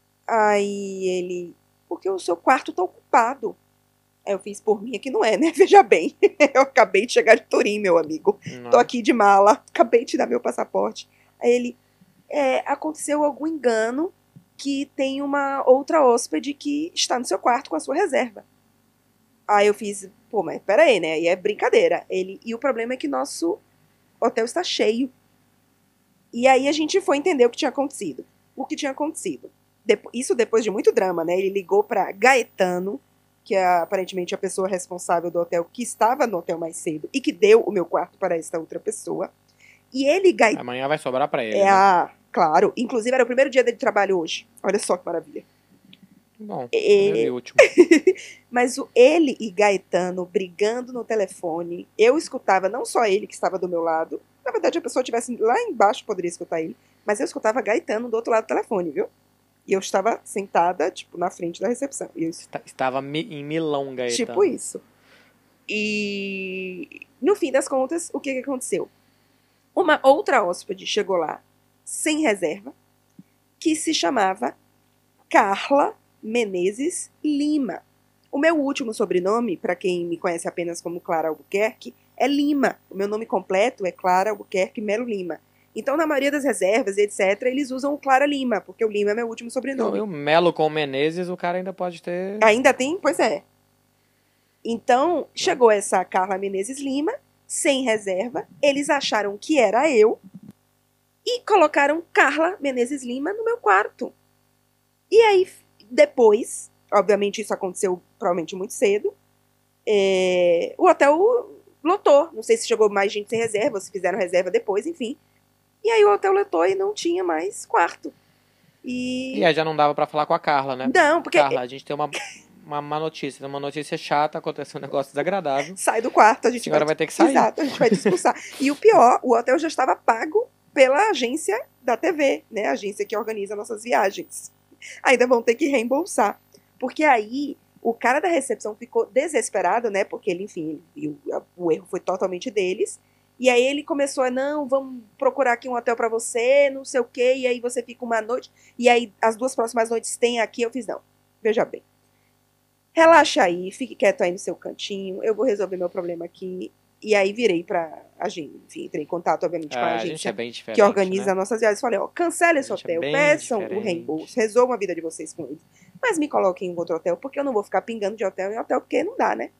Aí ele, porque o seu quarto tá ocupado. Aí eu fiz, por mim aqui não é, né? Veja bem, eu acabei de chegar de Turim, meu amigo. Não. Tô aqui de mala, acabei de dar meu passaporte. Aí ele, é, aconteceu algum engano que tem uma outra hóspede que está no seu quarto com a sua reserva. Aí eu fiz, pô, mas peraí, né? Aí é brincadeira. Ele, e o problema é que nosso hotel está cheio. E aí a gente foi entender o que tinha acontecido. O que tinha acontecido. Depo- isso depois de muito drama, né? Ele ligou para Gaetano, que é aparentemente a pessoa responsável do hotel, que estava no hotel mais cedo e que deu o meu quarto para essa outra pessoa. E ele, Gaetano... Amanhã vai sobrar para ele. É, né? ah, claro. Inclusive era o primeiro dia dele de trabalho hoje. Olha só que maravilha. Bom, É... e último. Mas o, ele e Gaetano brigando no telefone, eu escutava não só ele que estava do meu lado, na verdade a pessoa estivesse lá embaixo poderia escutar ele, mas eu escutava Gaetano do outro lado do telefone, viu? E eu estava sentada, tipo, na frente da recepção. E eu estava em Milão, Gaetano. Tipo isso. E no fim das contas, o que, que aconteceu? Uma outra hóspede chegou lá, sem reserva, que se chamava Carla Menezes Lima. O meu último sobrenome, para quem me conhece apenas como Clara Albuquerque, é Lima. O meu nome completo é Clara Albuquerque Melo Lima. Então, na maioria das reservas, etcétera, eles usam o Clara Lima, porque o Lima é meu último sobrenome. E o Melo com Menezes, o cara ainda pode ter... Ainda tem? Pois é. Então, chegou essa Carla Menezes Lima, sem reserva, eles acharam que era eu e colocaram Carla Menezes Lima no meu quarto. E aí, depois, obviamente isso aconteceu provavelmente muito cedo, é, o hotel lotou. Não sei se chegou mais gente sem reserva, ou se fizeram reserva depois, enfim. E aí o hotel lotou e não tinha mais quarto. E, e aí já não dava pra falar com a Carla, né? Não, porque... Carla, a gente tem uma, uma má notícia, uma notícia chata, aconteceu um negócio desagradável. Sai do quarto, a gente a senhora vai... vai ter que sair. Exato, a gente vai te expulsar. E o pior, o hotel já estava pago pela agência da T V, né? A agência que organiza nossas viagens. Ainda vão ter que reembolsar. Porque aí o cara da recepção ficou desesperado, né? Porque ele, enfim, ele, o, o erro foi totalmente deles. E aí ele começou a, não, vamos procurar aqui um hotel pra você, não sei o quê. E aí você fica uma noite. E aí as duas próximas noites tem aqui. Eu fiz, não, veja bem. Relaxa aí, fique quieto aí no seu cantinho. Eu vou resolver meu problema aqui. E aí virei pra agência, enfim, entrei em contato, obviamente, é, com a agência agência a gente é bem diferente, que organiza né? nossas viagens. Falei, ó, cancele esse hotel, é peçam diferente. o reembolso, resolvam a vida de vocês com eles. Mas me coloquem em outro hotel, porque eu não vou ficar pingando de hotel em hotel, porque não dá, né?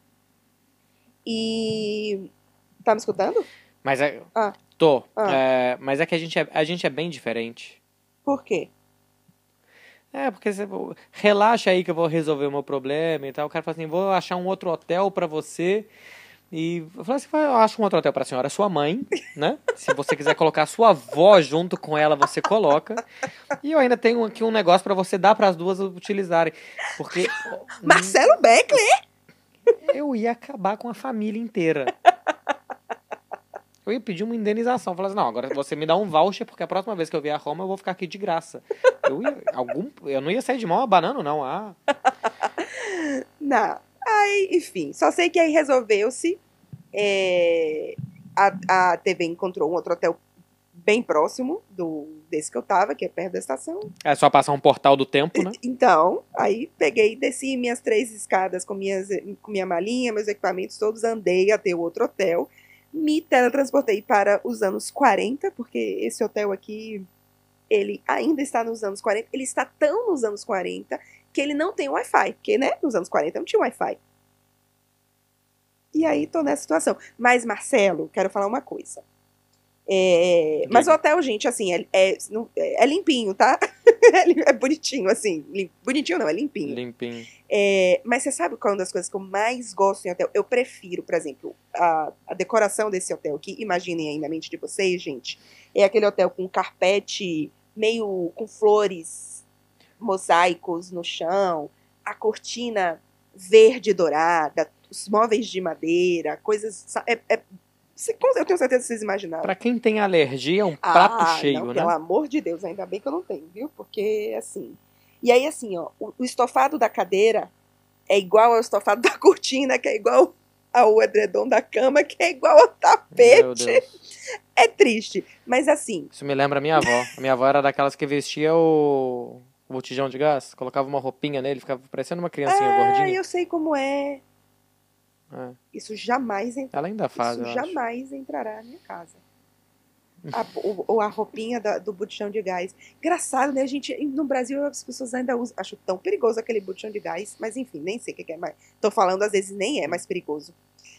E... Tá me escutando? Mas é... Ah. Tô. Ah. É, mas é que a gente é, a gente é bem diferente. Por quê? É, porque você... Relaxa aí que eu vou resolver o meu problema e tal. O cara fala assim, vou achar um outro hotel pra você... E eu falei assim, eu acho um outro hotel pra senhora, sua mãe, né? Se você quiser colocar sua avó junto com ela, você coloca. E eu ainda tenho aqui um negócio pra você dar pras duas utilizarem. Porque... Marcelo Beckler? Eu ia acabar com a família inteira. Eu ia pedir uma indenização. Falar assim, não, agora você me dá um voucher, porque a próxima vez que eu vier a Roma, eu vou ficar aqui de graça. Eu, ia, algum, eu não ia sair de mão abanando, não. Ah. Não. Aí, enfim, só sei que aí resolveu-se. É, a, a T V encontrou um outro hotel bem próximo do desse que eu tava, que é perto da estação. É só passar um portal do tempo, né? Então, aí peguei, desci minhas três escadas com, minhas, com minha malinha, meus equipamentos todos, andei até o outro hotel, me teletransportei para os anos quarenta, porque esse hotel aqui, ele ainda está nos anos quarenta, ele está tão nos anos quarenta que ele não tem Wi-Fi, porque, né, nos anos quarenta não tinha Wi-Fi. E aí tô nessa situação. Mas, Marcelo, quero falar uma coisa. É, mas o hotel, gente, assim, é, é, é limpinho, tá? É bonitinho, assim. Lim, bonitinho não, é limpinho. Limpinho. É, mas você sabe qual é uma das coisas que eu mais gosto em hotel? Eu prefiro, por exemplo, a, a decoração desse hotel aqui. Imaginem aí na mente de vocês, gente. É aquele hotel com carpete meio com flores, mosaicos no chão, a cortina verde dourada, os móveis de madeira, coisas... É, é, eu tenho certeza que vocês imaginaram. Pra quem tem alergia, é um ah, prato cheio, não, né? Pelo amor de Deus, ainda bem que eu não tenho, viu? Porque, assim... E aí, assim, ó, o, o estofado da cadeira é igual ao estofado da cortina, que é igual ao edredom da cama, que é igual ao tapete. Meu Deus. É triste, mas assim... Isso me lembra a minha avó. A minha avó era daquelas que vestia o, o botijão de gás, colocava uma roupinha nele, ficava parecendo uma criancinha ah, gordinha. Ah, eu sei como é. É. Isso jamais entra... Ela ainda faz, Isso eu jamais acho. entrará na minha casa. A, ou a roupinha da, do botijão de gás. Engraçado, né? A gente, no Brasil, as pessoas ainda usam. Acho tão perigoso aquele botijão de gás, mas enfim, nem sei o que é mais. Tô falando, às vezes nem é mais perigoso.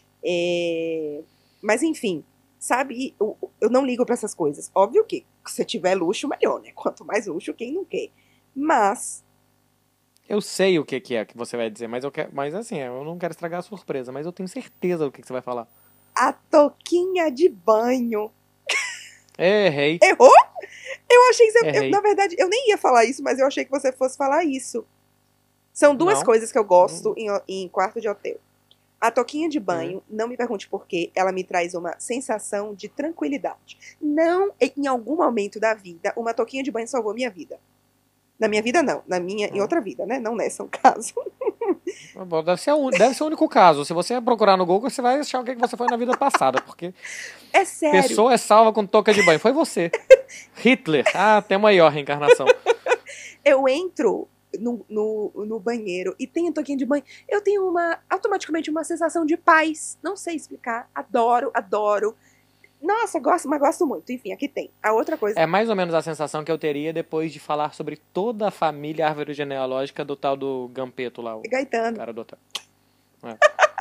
É, mas enfim, sabe? Eu, eu não ligo pra essas coisas. Óbvio que se tiver luxo, melhor, né? Quanto mais luxo, quem não quer. Mas. Eu sei o que, que é que você vai dizer, mas eu quero, mas assim, eu não quero estragar a surpresa, mas eu tenho certeza do que, que você vai falar. A touquinha de banho. Errei. Errou? Eu achei que você... Eu, na verdade, eu nem ia falar isso, mas eu achei que você fosse falar isso. São duas não. coisas que eu gosto em, em quarto de hotel. A touquinha de banho, hum. não me pergunte por quê, ela me traz uma sensação de tranquilidade. Não, em algum momento da vida, uma touquinha de banho salvou minha vida. Na minha vida, não. Na minha, hum. em outra vida, né? Não nessa, um caso. Deve ser, o, deve ser o único caso. Se você procurar no Google, você vai achar o que você foi na vida passada, porque... É sério. Pessoa é salva com touca de banho. Foi você. Hitler. Ah, temos aí, ó, a reencarnação. Eu entro no, no, no banheiro e tenho touquinha de banho. Eu tenho uma, automaticamente uma sensação de paz. Não sei explicar. Adoro, adoro. Nossa, gosto, mas gosto muito. Enfim, aqui tem. A outra coisa... É mais ou menos a sensação que eu teria depois de falar sobre toda a família árvore genealógica do tal do Gampeto lá. O Gaetano. Cara do hotel. É.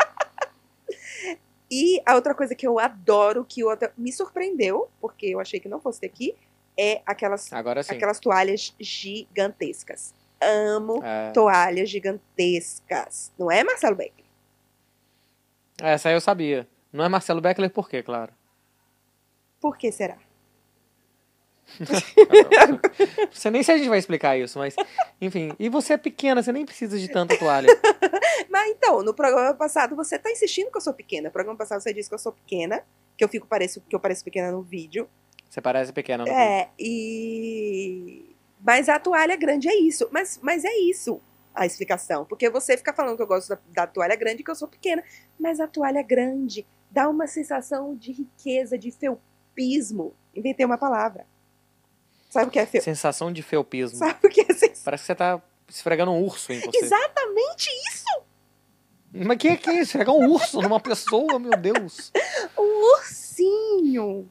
E a outra coisa que eu adoro, que o hotel me surpreendeu, porque eu achei que não fosse ter aqui, é aquelas, aquelas toalhas gigantescas. Amo é. toalhas gigantescas. Não é, Marcelo Beckler? Essa aí eu sabia. Não é Marcelo Beckler por quê, claro? Por que será? Você nem sei se a gente vai explicar isso, mas... Enfim, e você é pequena, você nem precisa de tanta toalha. Mas então, no programa passado você tá insistindo que eu sou pequena. No programa passado você disse que eu sou pequena, que eu fico pareço, que eu pareço pequena no vídeo. Você parece pequena no é, vídeo. É, e... Mas a toalha grande é isso. Mas, mas é isso a explicação. Porque você fica falando que eu gosto da, da toalha grande e que eu sou pequena. Mas a toalha grande dá uma sensação de riqueza, de felpismo. Inventei uma palavra. Sabe o que é fel... Sensação de felpismo. Sabe o que é sensação? Parece que você tá esfregando um urso em você. Exatamente isso! Mas que é que é isso? Esfregar um urso numa pessoa, meu Deus. Um ursinho.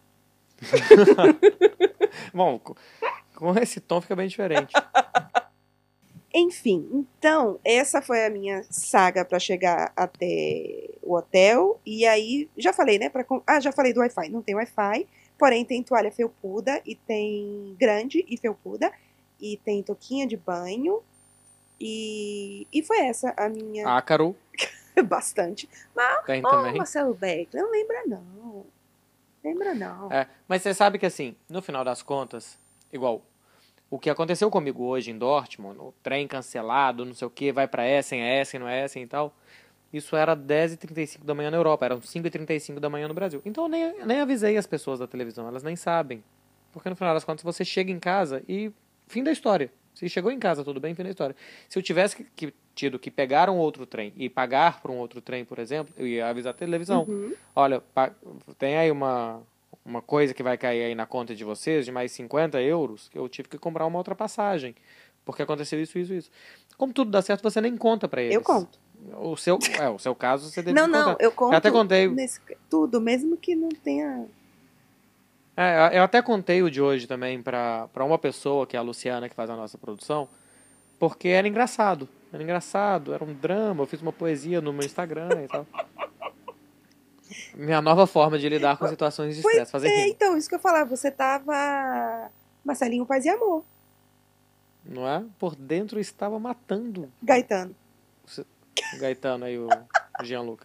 Bom, com esse tom fica bem diferente. Enfim, então, essa foi a minha saga para chegar até o hotel. E aí, já falei, né? Pra... Ah, já falei do Wi-Fi. Não tem Wi-Fi. Porém, tem toalha felpuda e tem grande e felpuda. E tem touquinha de banho. E, e foi essa a minha... Ácaro. Bastante. Mas, tem oh, também. Marcelo Beckler, não lembra não. Lembra não. É, mas você sabe que assim, no final das contas, igual, o que aconteceu comigo hoje em Dortmund, o trem cancelado, não sei o que, vai pra Essen, é Essen, não é Essen e tal... Isso era dez e trinta e cinco da manhã na Europa, eram cinco e trinta e cinco da manhã no Brasil. Então eu nem, nem avisei as pessoas da televisão, elas nem sabem. Porque no final das contas você chega em casa e fim da história. Se chegou em casa, tudo bem, fim da história. Se eu tivesse que, que, tido que pegar um outro trem e pagar por um outro trem, por exemplo, eu ia avisar a televisão. Uhum. Olha, tem aí uma, uma coisa que vai cair aí na conta de vocês, de mais cinquenta euros, que eu tive que comprar uma outra passagem. Porque aconteceu isso, isso, isso. Como tudo dá certo, você nem conta pra eles. Eu conto. O seu, é, o seu caso, você deve Não, contar. não, eu conto Eu até contei... nesse, tudo, mesmo que não tenha... É, eu até contei o de hoje também pra, pra uma pessoa, que é a Luciana, que faz a nossa produção, porque era engraçado. Era engraçado, era um drama, eu fiz uma poesia no meu Instagram e tal. Minha nova forma de lidar com situações de Pois estresse, fazer é, rima. então, isso que eu falava, você tava Marcelinho Paz e Amor, Não é? Por dentro eu estava matando Gaetano. o Gaetano aí, o Gianluca.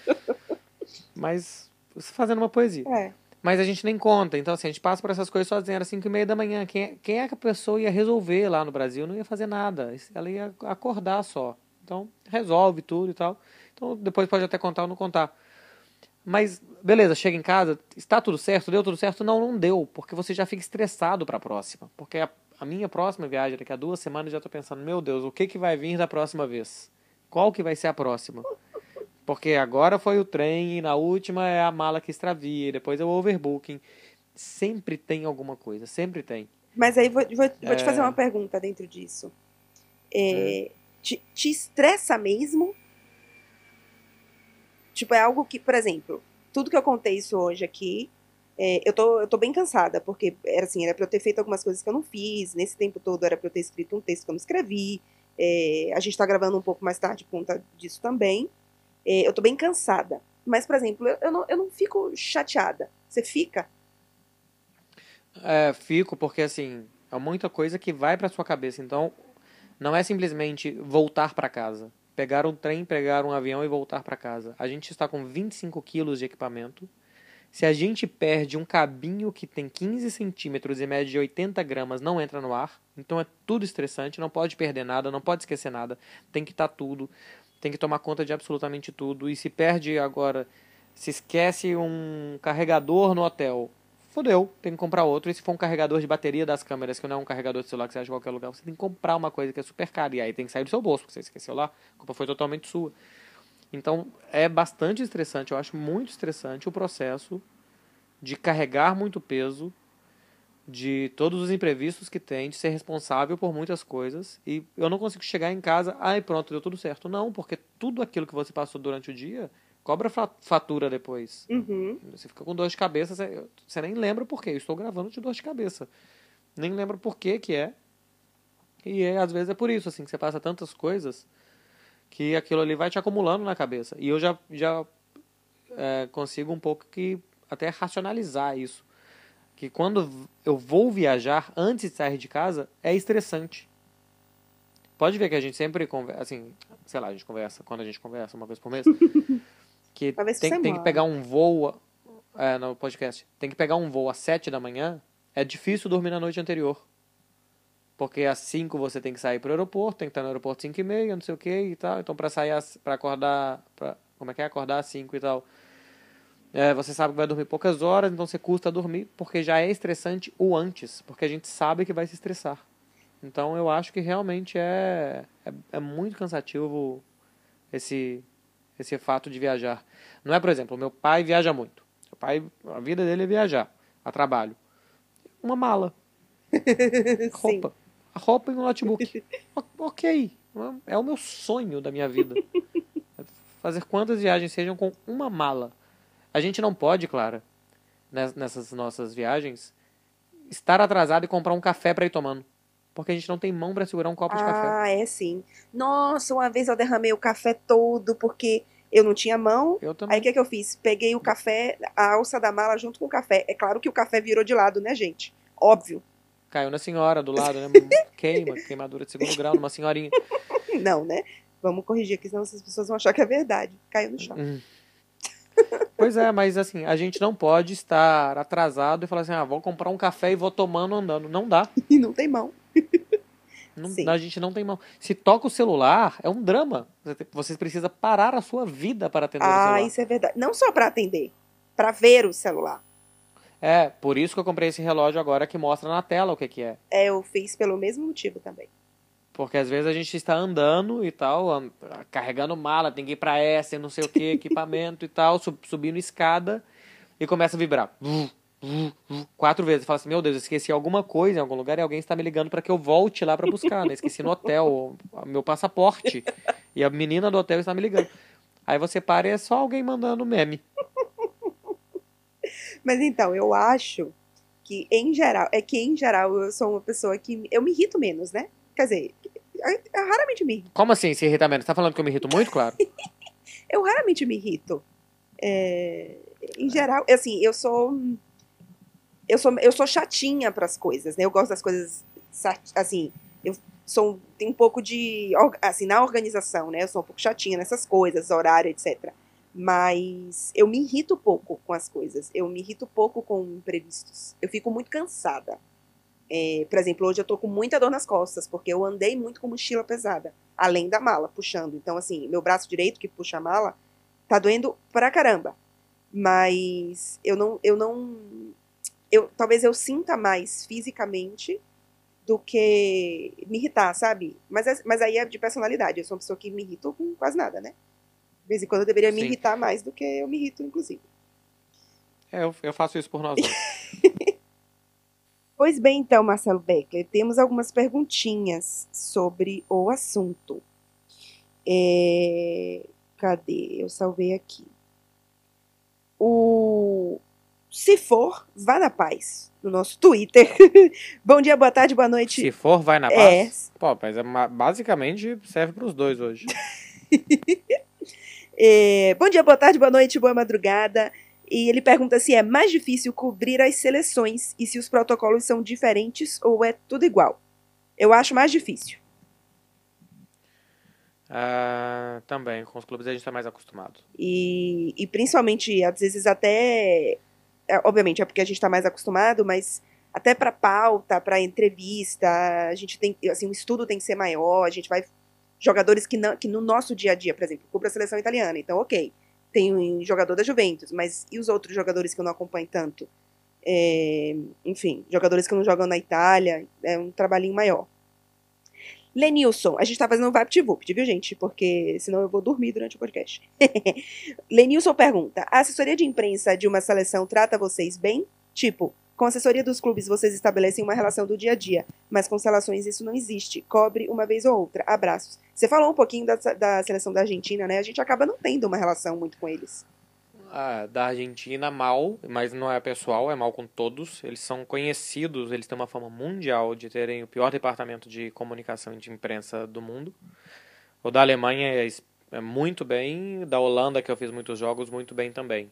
Mas, fazendo uma poesia. É. Mas a gente nem conta, então assim, a gente passa por essas coisas sozinha, era cinco e meia da manhã. Quem é, quem é que a pessoa ia resolver lá no Brasil? Não ia fazer nada, ela ia acordar só. Então, resolve tudo e tal. Então, depois pode até contar ou não contar. Mas, beleza, chega em casa, está tudo certo? Deu tudo certo? Não, não deu, porque você já fica estressado para a próxima. Porque a, a minha próxima viagem, daqui a duas semanas, eu já tô pensando, meu Deus, o que, que vai vir da próxima vez? Qual que vai ser a próxima? Porque agora foi o trem, e na última é a mala que extravia, e depois é o overbooking. Sempre tem alguma coisa, sempre tem. Mas aí vou, vou, vou É... te fazer uma pergunta dentro disso. É, Hum. te, te estressa mesmo? Tipo, é algo que, por exemplo, tudo que eu contei isso hoje aqui, é, eu, tô, eu tô bem cansada, porque era assim, era pra eu ter feito algumas coisas que eu não fiz, nesse tempo todo era pra eu ter escrito um texto que eu não escrevi, é, a gente tá gravando um pouco mais tarde por conta disso também. É, eu tô bem cansada. Mas, por exemplo, eu, eu, não, eu não fico chateada. Você fica? É, fico, porque assim, é muita coisa que vai pra sua cabeça. Então, não é simplesmente voltar pra casa. Pegar um trem, pegar um avião e voltar pra casa. A gente está com vinte e cinco quilos de equipamento. Se a gente perde um cabinho que tem quinze centímetros e mede oitenta gramas, não entra no ar. Então é tudo estressante, não pode perder nada, não pode esquecer nada. Tem que estar tudo, tem que tomar conta de absolutamente tudo. E se perde agora, se esquece um carregador no hotel, fodeu, tem que comprar outro. E se for um carregador de bateria das câmeras, que não é um carregador de celular que você acha em qualquer lugar, você tem que comprar uma coisa que é super cara. E aí tem que sair do seu bolso, porque você esqueceu lá, a culpa foi totalmente sua. Então é bastante estressante, eu acho muito estressante o processo de carregar muito peso, de todos os imprevistos que tem, de ser responsável por muitas coisas, e eu não consigo chegar em casa, ai pronto, deu tudo certo. Não, porque tudo aquilo que você passou durante o dia cobra fatura depois. Uhum. Você fica com dor de cabeça, você, você nem lembra por quê. Eu estou gravando de dor de cabeça. Nem lembra por que que é. E é, às vezes é por isso, assim, que você passa tantas coisas que aquilo ali vai te acumulando na cabeça. E eu já, já é, consigo um pouco que até racionalizar isso. Que quando eu vou viajar, antes de sair de casa, é estressante. Pode ver que a gente sempre conversa, assim, sei lá, a gente conversa, quando a gente conversa, uma vez por mês, que Uma vez por tem, tem que semana. pegar um voo, é, no podcast, tem que pegar um voo às sete da manhã, é difícil dormir na noite anterior. Porque às cinco você tem que sair pro aeroporto, tem que estar no aeroporto às cinco e meia, não sei o que e tal. Então pra sair, para acordar, pra, como é que é? Acordar às cinco e tal. É, você sabe que vai dormir poucas horas, então você custa dormir, porque já é estressante o antes, porque a gente sabe que vai se estressar. Então eu acho que realmente é, é, é muito cansativo esse, esse fato de viajar. Não é, por exemplo, meu pai viaja muito. Meu pai, a vida dele é viajar, a trabalho. Uma mala, Sim. roupa. A roupa e um notebook. Ok, é o meu sonho da minha vida. Fazer quantas viagens sejam com uma mala. A gente não pode, Clara, nessas nossas viagens, estar atrasado e comprar um café para ir tomando. Porque a gente não tem mão para segurar um copo de café. Ah, é sim. Nossa, uma vez eu derramei o café todo porque eu não tinha mão. Eu Aí o também. que, que eu fiz? Peguei o café, a alça da mala junto com o café. É claro que o café virou de lado, né, gente? Óbvio. Caiu na senhora do lado, né? Queima, queimadura de segundo grau, numa senhorinha. Não, né? Vamos corrigir aqui, senão as pessoas vão achar que é verdade. Caiu no chão. Hum. Pois é, mas assim, a gente não pode estar atrasado e falar assim, ah, vou comprar um café e vou tomando andando. Não dá. E não tem mão. Não, Sim. a gente não tem mão. Se toca o celular, é um drama. Você, você precisa parar a sua vida para atender o Ah, celular. isso é verdade. Não só para atender, para ver o celular. É, por isso que eu comprei esse relógio agora que mostra na tela o que, que é. É, eu fiz pelo mesmo motivo também. Porque às vezes a gente está andando e tal, an- carregando mala, tem que ir pra essa, não sei o que, equipamento e tal, sub- subindo escada e começa a vibrar. Vum, quatro vezes. Fala assim, meu Deus, eu esqueci alguma coisa em algum lugar e alguém está me ligando para que eu volte lá para buscar, né? Esqueci no hotel, meu passaporte. E a menina do hotel está me ligando. Aí você para e é só alguém mandando meme. Mas então, eu acho que em geral, é que em geral eu sou uma pessoa que eu me irrito menos, né? Quer dizer, eu, eu raramente me irrito. Como assim, se irrita menos? Você tá falando que eu me irrito muito, claro? Eu raramente me irrito. É, em geral, assim, eu sou eu sou eu sou chatinha para as coisas, né? Eu gosto das coisas assim, eu sou tem um pouco de assim, na organização, né? Eu sou um pouco chatinha nessas coisas, horário, etcétera. Mas eu me irrito pouco com as coisas. Eu me irrito pouco com imprevistos. Eu fico muito cansada. É, por exemplo, hoje eu tô com muita dor nas costas, porque eu andei muito com mochila pesada, além da mala, puxando. Então, assim, meu braço direito, que puxa a mala, tá doendo pra caramba. Mas eu não. Eu não eu, talvez eu sinta mais fisicamente do que me irritar, sabe? Mas, mas aí é de personalidade. Eu sou uma pessoa que me irrita com quase nada, né? De vez em quando eu deveria me Sim. irritar mais do que eu me irrito, inclusive. É, eu, eu faço isso por nós dois. Pois bem, então, Marcelo Beckler, temos algumas perguntinhas sobre o assunto. É... Cadê? Eu salvei aqui. O... Se for, vá na paz, no nosso Twitter. Bom dia, boa tarde, boa noite. Se for, vai na É. paz? Pô, mas é, basicamente serve pros dois hoje. É... Bom dia, boa tarde, boa noite, boa madrugada. E ele pergunta se é mais difícil cobrir as seleções e se os protocolos são diferentes ou é tudo igual. Eu acho mais difícil. Ah, também, com os clubes a gente está mais acostumado. E, e principalmente, às vezes até... É, obviamente é porque a gente está mais acostumado, mas até para pauta, para entrevista, a gente tem... Assim, o estudo tem que ser maior, a gente vai... Jogadores que, não, que no nosso dia a dia, por exemplo, cubra a seleção italiana, então ok. Tem um jogador da Juventus, mas e os outros jogadores que eu não acompanho tanto? É, enfim, jogadores que não jogam na Itália, é um trabalhinho maior. Lenilson, a gente tá fazendo um VaptVupt, viu, gente? Porque senão eu vou dormir durante o podcast. Lenilson pergunta, a assessoria de imprensa de uma seleção trata vocês bem? Tipo, com a assessoria dos clubes vocês estabelecem uma relação do dia a dia, mas com seleções isso não existe. Cobre uma vez ou outra. Abraços. Você falou um pouquinho da, da seleção da Argentina, né? A gente acaba não tendo uma relação muito com eles. Ah, da Argentina, mal, mas não é pessoal, é mal com todos. Eles são conhecidos, eles têm uma fama mundial de terem o pior departamento de comunicação e de imprensa do mundo. O da Alemanha é, é muito bem, da Holanda, que eu fiz muitos jogos, muito bem também.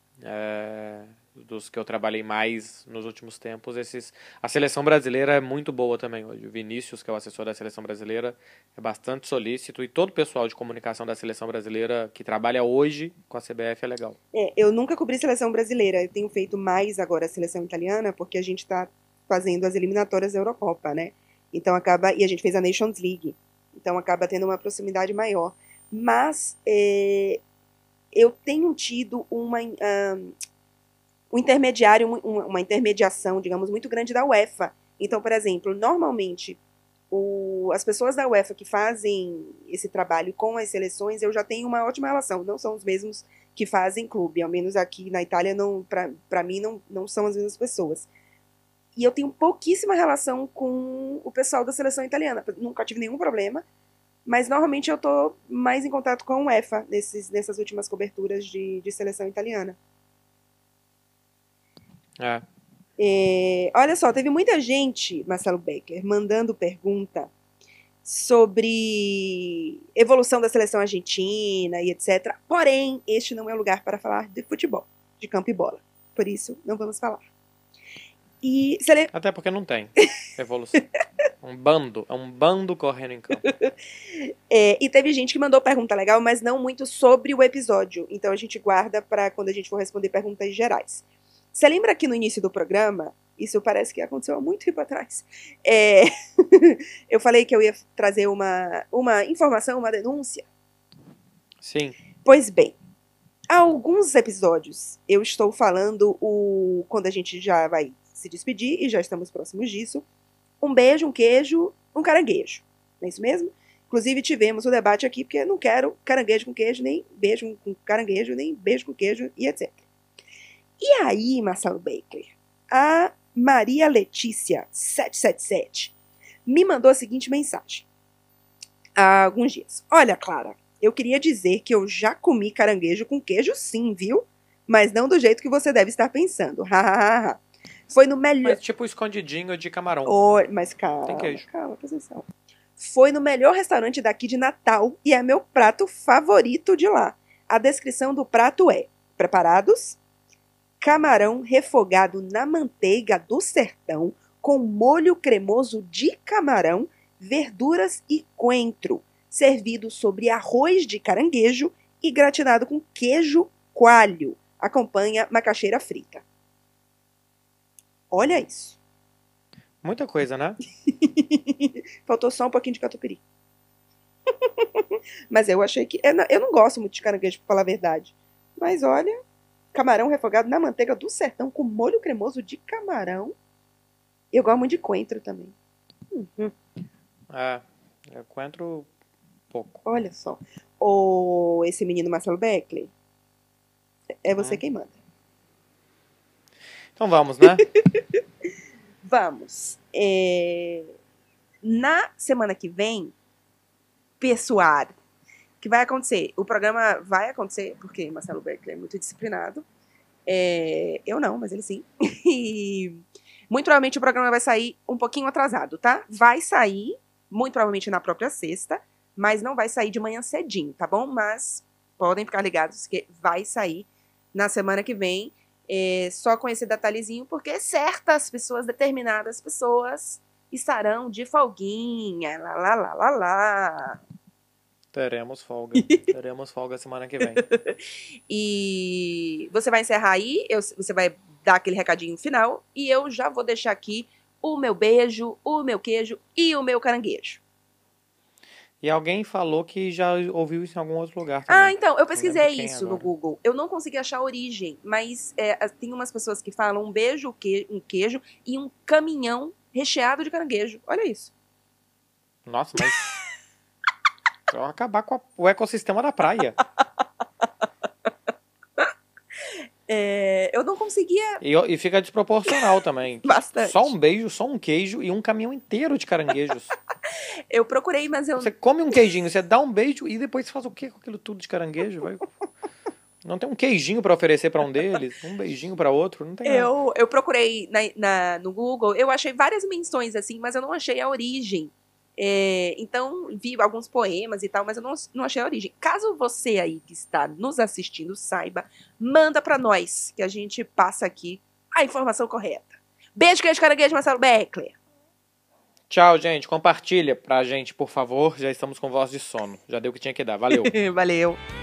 É, dos que eu trabalhei mais nos últimos tempos, esses, a seleção brasileira é muito boa também hoje. O Vinícius, que é o assessor da seleção brasileira, é bastante solícito, e todo o pessoal de comunicação da seleção brasileira que trabalha hoje com a C B F é legal. É, eu nunca cobri seleção brasileira, eu tenho feito mais agora a seleção italiana, porque a gente está fazendo as eliminatórias da Eurocopa, né? Então acaba, e a gente fez a Nations League, então acaba tendo uma proximidade maior. Mas é, eu tenho tido uma, um, um intermediário, uma, uma intermediação, digamos, muito grande da UEFA. Então, por exemplo, normalmente o, as pessoas da UEFA que fazem esse trabalho com as seleções, eu já tenho uma ótima relação, não são os mesmos que fazem clube, ao menos aqui na Itália, para mim, não, não são as mesmas pessoas. E eu tenho pouquíssima relação com o pessoal da seleção italiana, nunca tive nenhum problema, mas normalmente eu estou mais em contato com a UEFA nesses, nessas últimas coberturas de, de seleção italiana. É. É, olha só, teve muita gente, Marcelo Beckler, mandando pergunta sobre evolução da seleção argentina e etcétera. Porém, este não é o lugar para falar de futebol, de campo e bola. Por isso, não vamos falar. E, le... Até porque não tem evolução. Um bando, é um bando correndo em campo. É, e teve gente que mandou pergunta legal, mas não muito sobre o episódio. Então a gente guarda para quando a gente for responder perguntas gerais. Você lembra que no início do programa, isso parece que aconteceu há muito tempo atrás, é, eu falei que eu ia trazer uma, uma informação, uma denúncia? Sim. Pois bem, há alguns episódios eu estou falando, o, quando a gente já vai se despedir, e já estamos próximos disso, um beijo, um queijo, um caranguejo. Não é isso mesmo? Inclusive tivemos o debate aqui, porque eu não quero caranguejo com queijo, nem beijo com caranguejo, nem beijo com queijo, e etcétera. E aí, Marcelo Beckler, A Maria Letícia sete sete sete me mandou a seguinte mensagem há alguns dias. Olha, Clara, eu queria dizer que eu já comi caranguejo com queijo sim, viu? Mas não do jeito que você deve estar pensando. Foi no melhor... Mas tipo escondidinho de camarão. Oh, mas calma, Tem queijo. calma, presta atenção. Foi no melhor restaurante daqui de Natal e é meu prato favorito de lá. A descrição do prato é: preparados? Camarão refogado na manteiga do sertão com molho cremoso de camarão, verduras e coentro, servido sobre arroz de caranguejo e gratinado com queijo coalho. Acompanha macaxeira frita. Olha isso. Muita coisa, né? Faltou só um pouquinho de catupiry. Mas eu achei que... Eu não, eu não gosto muito de caranguejo, pra falar a verdade. Mas olha... Camarão refogado na manteiga do sertão com molho cremoso de camarão. Eu gosto muito de coentro também. Uhum. É, eu coentro pouco. Olha só. Ou esse menino Marcelo Beckler. É você Hum. quem manda. Então vamos, né? Vamos. É... Na semana que vem, pessoal, o que vai acontecer? O programa vai acontecer, porque Marcelo Beckler é muito disciplinado. É... Eu não, mas ele sim. E muito provavelmente o programa vai sair um pouquinho atrasado, tá? Vai sair, muito provavelmente na própria sexta, mas não vai sair de manhã cedinho, tá bom? Mas podem ficar ligados que vai sair na semana que vem. É, só com esse detalhezinho, porque certas pessoas, determinadas pessoas, estarão de folguinha, lá, lá, lá, lá, lá. Teremos folga. Teremos folga semana que vem. E você vai encerrar aí, eu, você vai dar aquele recadinho final, e eu já vou deixar aqui o meu beijo, o meu queijo e o meu caranguejo. E alguém falou que já ouviu isso em algum outro lugar também. Ah, então, eu pesquisei isso agora. no Google. Eu não consegui achar a origem, mas é, tem umas pessoas que falam um beijo, um queijo e um caminhão recheado de caranguejo. Olha isso. Nossa, mas... Vai acabar com a, o ecossistema da praia. É, eu não conseguia... E, e fica desproporcional também. Bastante. Só um beijo, só um queijo e um caminhão inteiro de caranguejos. Eu procurei, mas eu... Você come um queijinho, você dá um beijo e depois você faz o quê com aquilo tudo de caranguejo? Vai... Não tem um queijinho pra oferecer pra um deles, um beijinho pra outro, não tem eu, nada. Eu procurei na, na, no Google, eu achei várias menções assim, mas eu não achei a origem. É, então, vi alguns poemas e tal, mas eu não, não achei a origem. Caso você aí que está nos assistindo saiba, manda pra nós, que a gente passa aqui a informação correta. Beijo, queijo, caranguejo, Marcelo Beckler. Tchau, gente. Compartilha pra gente, por favor. Já estamos com voz de sono. Já deu o que tinha que dar. Valeu. Valeu.